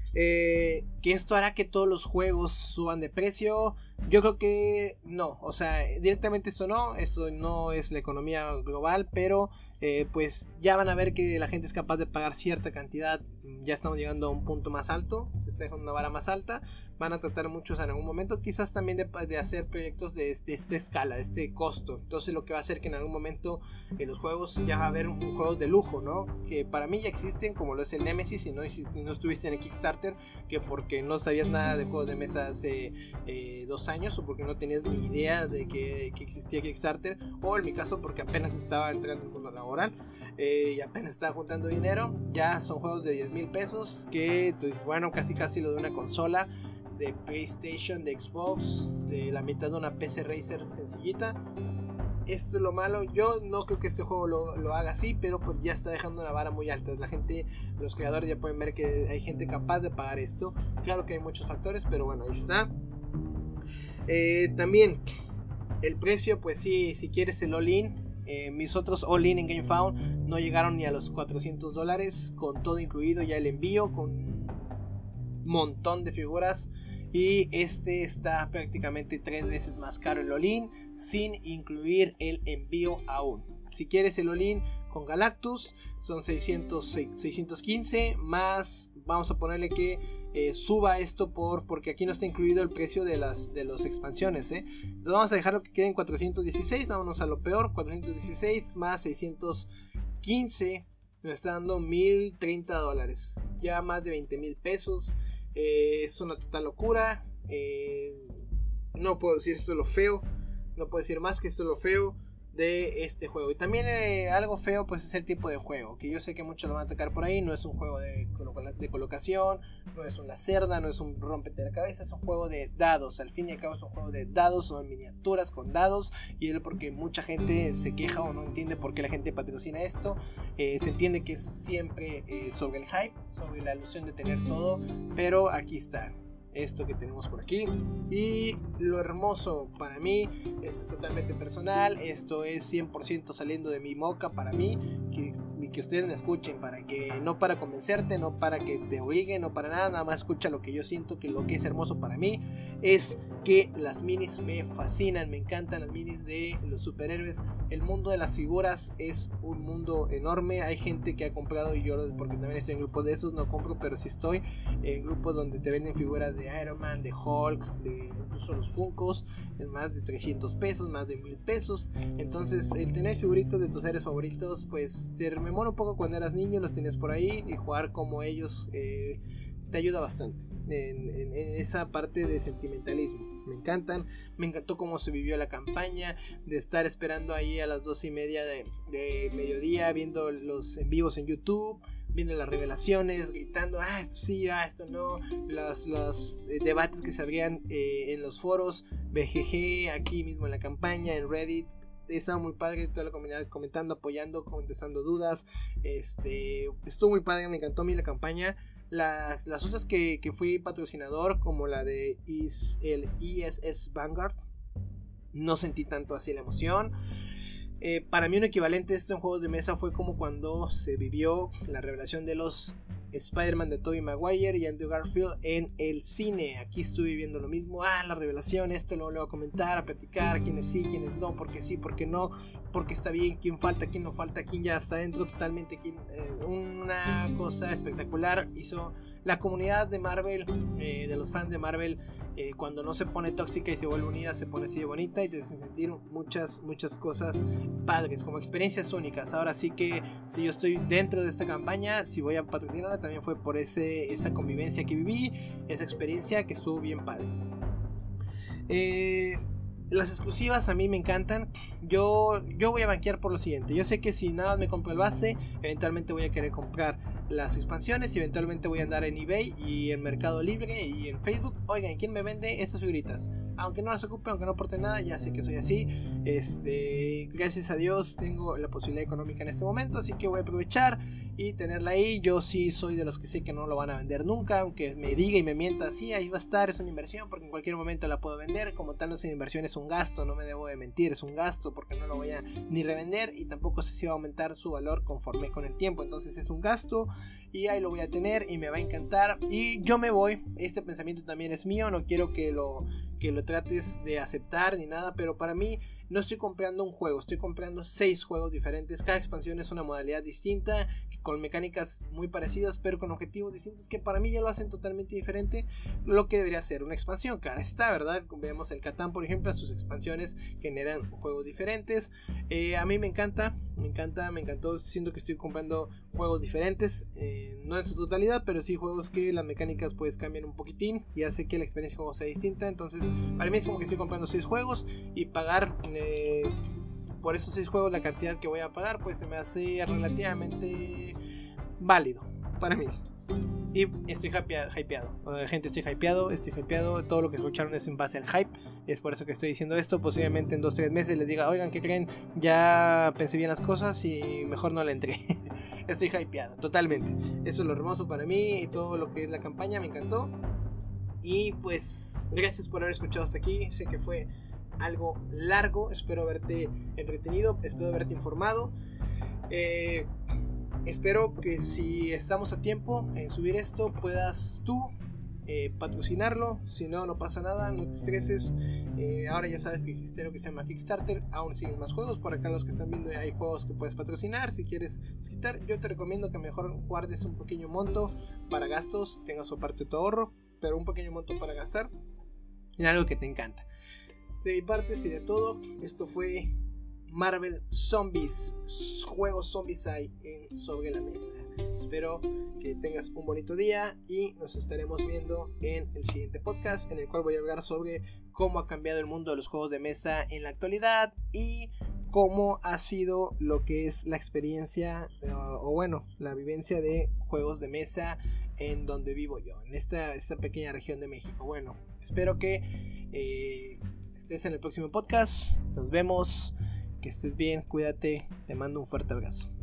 Eh, que esto hará que todos los juegos suban de precio. Yo creo que no, o sea, directamente eso no, esto no es la economía global, pero eh, pues ya van a ver que la gente es capaz de pagar cierta cantidad. Ya estamos llegando a un punto más alto, se está dejando una vara más alta. Van a tratar muchos en algún momento, quizás también de, de hacer proyectos de, de esta escala, de este costo. Entonces lo que va a hacer que en algún momento en los juegos ya va a haber un, un juegos de lujo, ¿no? Que para mí ya existen, como lo es el Nemesis. Si no, si no estuviste en el Kickstarter, que porque no sabías nada de juegos de mesa hace eh, dos años, o porque no tenías ni idea de que, que existía Kickstarter, o en mi caso porque apenas estaba entrando en el mundo laboral, eh, y apenas estaba juntando dinero. Ya son juegos de diez mil pesos que, pues bueno, casi casi lo de una consola de PlayStation, de Xbox, de la mitad de una P C Racer sencillita. Esto es lo malo. Yo no creo que este juego lo, lo haga así, pero pues ya está dejando una vara muy alta. La gente, los creadores ya pueden ver que hay gente capaz de pagar esto. Claro que hay muchos factores, pero bueno, ahí está. Eh, también el precio, pues sí, si quieres el all-in, eh, mis otros all-in en GameFound no llegaron ni a los cuatrocientos dólares, con todo incluido, ya el envío, con un montón de figuras. Y este está prácticamente tres veces más caro el all-in, sin incluir el envío aún. Si quieres el all-in con Galactus son seiscientos, seiscientos quince, más vamos a ponerle que eh, suba esto por porque aquí no está incluido el precio de las de las expansiones, ¿eh? Entonces vamos a dejarlo que quede en cuatrocientos dieciséis. Vámonos a lo peor, cuatrocientos dieciséis más seiscientos quince nos está dando mil treinta dólares, ya más de veinte mil pesos. Eh, es una total locura. eh, No puedo decir esto es lo feo, no puedo decir más que esto es lo feo de este juego. Y también eh, algo feo pues es el tipo de juego, que yo sé que muchos lo van a atacar por ahí. No es un juego de, colo- de colocación, no es una cerda, no es un rompete la cabeza, es un juego de dados. Al fin y al cabo es un juego de dados, son miniaturas con dados. Y es porque mucha gente se queja o no entiende por qué la gente patrocina esto. eh, Se entiende que es siempre eh, sobre el hype, sobre la ilusión de tener todo, pero aquí está esto que tenemos por aquí. Y lo hermoso para mí, esto es totalmente personal, esto es cien por ciento saliendo de mi boca para mí, que, que ustedes me escuchen, para que no para convencerte, no para que te obliguen, no para nada, nada más escucha lo que yo siento, que lo que es hermoso para mí es que las minis me fascinan, me encantan las minis de los superhéroes. El mundo de las figuras es un mundo enorme. Hay gente que ha comprado, y yo porque también estoy en grupos de esos, no compro, pero sí estoy en grupos donde te venden figuras de Iron Man, de Hulk, de incluso los Funkos, en más de trescientos pesos, más de mil pesos. Entonces el tener figuritas de tus seres favoritos pues te rememora un poco cuando eras niño, los tenías por ahí, y jugar como ellos eh, te ayuda bastante en, en, en esa parte de sentimentalismo. Me encantan, me encantó cómo se vivió la campaña, de estar esperando ahí a las doce y media de, de mediodía, viendo los en vivos en YouTube, viendo las revelaciones, gritando, ah, esto sí, ah, esto no, los, los eh, debates que se abrían eh, en los foros, B G G, aquí mismo en la campaña, en Reddit. Estaba muy padre, toda la comunidad comentando, apoyando, contestando dudas. Este, estuvo muy padre, me encantó a mí la campaña. La, las otras que, que fui patrocinador, como la de is, el I S S Vanguard, no sentí tanto así la emoción. Eh, para mí un equivalente a esto en juegos de mesa fue como cuando se vivió la revelación de los Spider-Man de Tobey Maguire y Andrew Garfield en el cine. Aquí estuve viendo lo mismo, ah, la revelación, esto lo voy a comentar, a platicar, quiénes sí, quiénes no, porque sí, porque no, porque está bien, quién falta, quién no falta, quién ya está dentro totalmente, quién, eh, una cosa espectacular hizo la comunidad de Marvel, eh, de los fans de Marvel. Eh, cuando no se pone tóxica y se vuelve unida, se pone así de bonita y te hace sentir muchas, muchas cosas padres, como experiencias únicas. Ahora sí que si yo estoy dentro de esta campaña, si voy a patrocinarla, también fue por ese, esa convivencia que viví, esa experiencia que estuvo bien padre. Eh... Las exclusivas a mí me encantan. Yo, yo voy a banquear por lo siguiente. Yo sé que si nada me compro el base, eventualmente voy a querer comprar las expansiones. Y eventualmente voy a andar en eBay y en Mercado Libre y en Facebook. Oigan, ¿quién me vende esas figuritas? Aunque no las ocupe, aunque no aporte nada, ya sé que soy así. Este, gracias a Dios tengo la posibilidad económica en este momento, así que voy a aprovechar y tenerla ahí. Yo sí soy de los que sé que no lo van a vender nunca, aunque me diga y me mienta, sí, ahí va a estar, es una inversión, porque en cualquier momento la puedo vender. Como tal, no es una inversión, es un gasto, no me debo de mentir, es un gasto, porque no lo voy a ni revender y tampoco sé si va a aumentar su valor conforme con el tiempo. Entonces es un gasto y ahí lo voy a tener y me va a encantar. Y yo me voy, este pensamiento también es mío, no quiero que lo, que lo trates de aceptar ni nada, pero para mí no estoy comprando un juego, estoy comprando seis juegos diferentes. Cada expansión es una modalidad distinta, con mecánicas muy parecidas, pero con objetivos distintos que para mí ya lo hacen totalmente diferente lo que debería ser una expansión. Claro está, ¿verdad? Vemos el Catán, por ejemplo, sus expansiones generan juegos diferentes. Eh, a mí me encanta, me encanta, me encantó. Siento que estoy comprando juegos diferentes, eh, no en su totalidad, pero sí juegos que las mecánicas pues cambian un poquitín y hace que la experiencia de juego sea distinta. Entonces, para mí es como que estoy comprando seis juegos y pagar eh, por esos seis juegos la cantidad que voy a pagar pues se me hace relativamente válido para mí. Y estoy hypeado, hypeado. Gente, estoy hypeado, estoy hypeado. Todo lo que escucharon es en base al hype. Es por eso que estoy diciendo esto. Posiblemente en dos tres meses les diga, oigan, ¿qué creen? Ya pensé bien las cosas y mejor no le entré. Estoy hypeado, totalmente. Eso es lo hermoso para mí y todo lo que es la campaña, me encantó. Y pues, gracias por haber escuchado hasta aquí. Sé que fue algo largo. Espero haberte entretenido, espero haberte informado. Eh... Espero que si estamos a tiempo en subir esto puedas tú eh, patrocinarlo. Si no, no pasa nada, no te estreses. Eh, ahora ya sabes que existe lo que se llama Kickstarter. Aún siguen más juegos. Por acá los que están viendo hay juegos que puedes patrocinar. Si quieres quitar, yo te recomiendo que mejor guardes un pequeño monto para gastos. Tengas su parte de tu ahorro, pero un pequeño monto para gastar en algo que te encanta. De mi parte, sí, de todo. Esto fue Marvel Zombies, juegos zombies hay en Sobre la Mesa. Espero que tengas un bonito día y nos estaremos viendo en el siguiente podcast, en el cual voy a hablar sobre cómo ha cambiado el mundo de los juegos de mesa en la actualidad y cómo ha sido lo que es la experiencia uh, o bueno, la vivencia de juegos de mesa en donde vivo yo, en esta, esta pequeña región de México. Bueno, espero que eh, estés en el próximo podcast. Nos vemos. Que estés bien, cuídate, te mando un fuerte abrazo.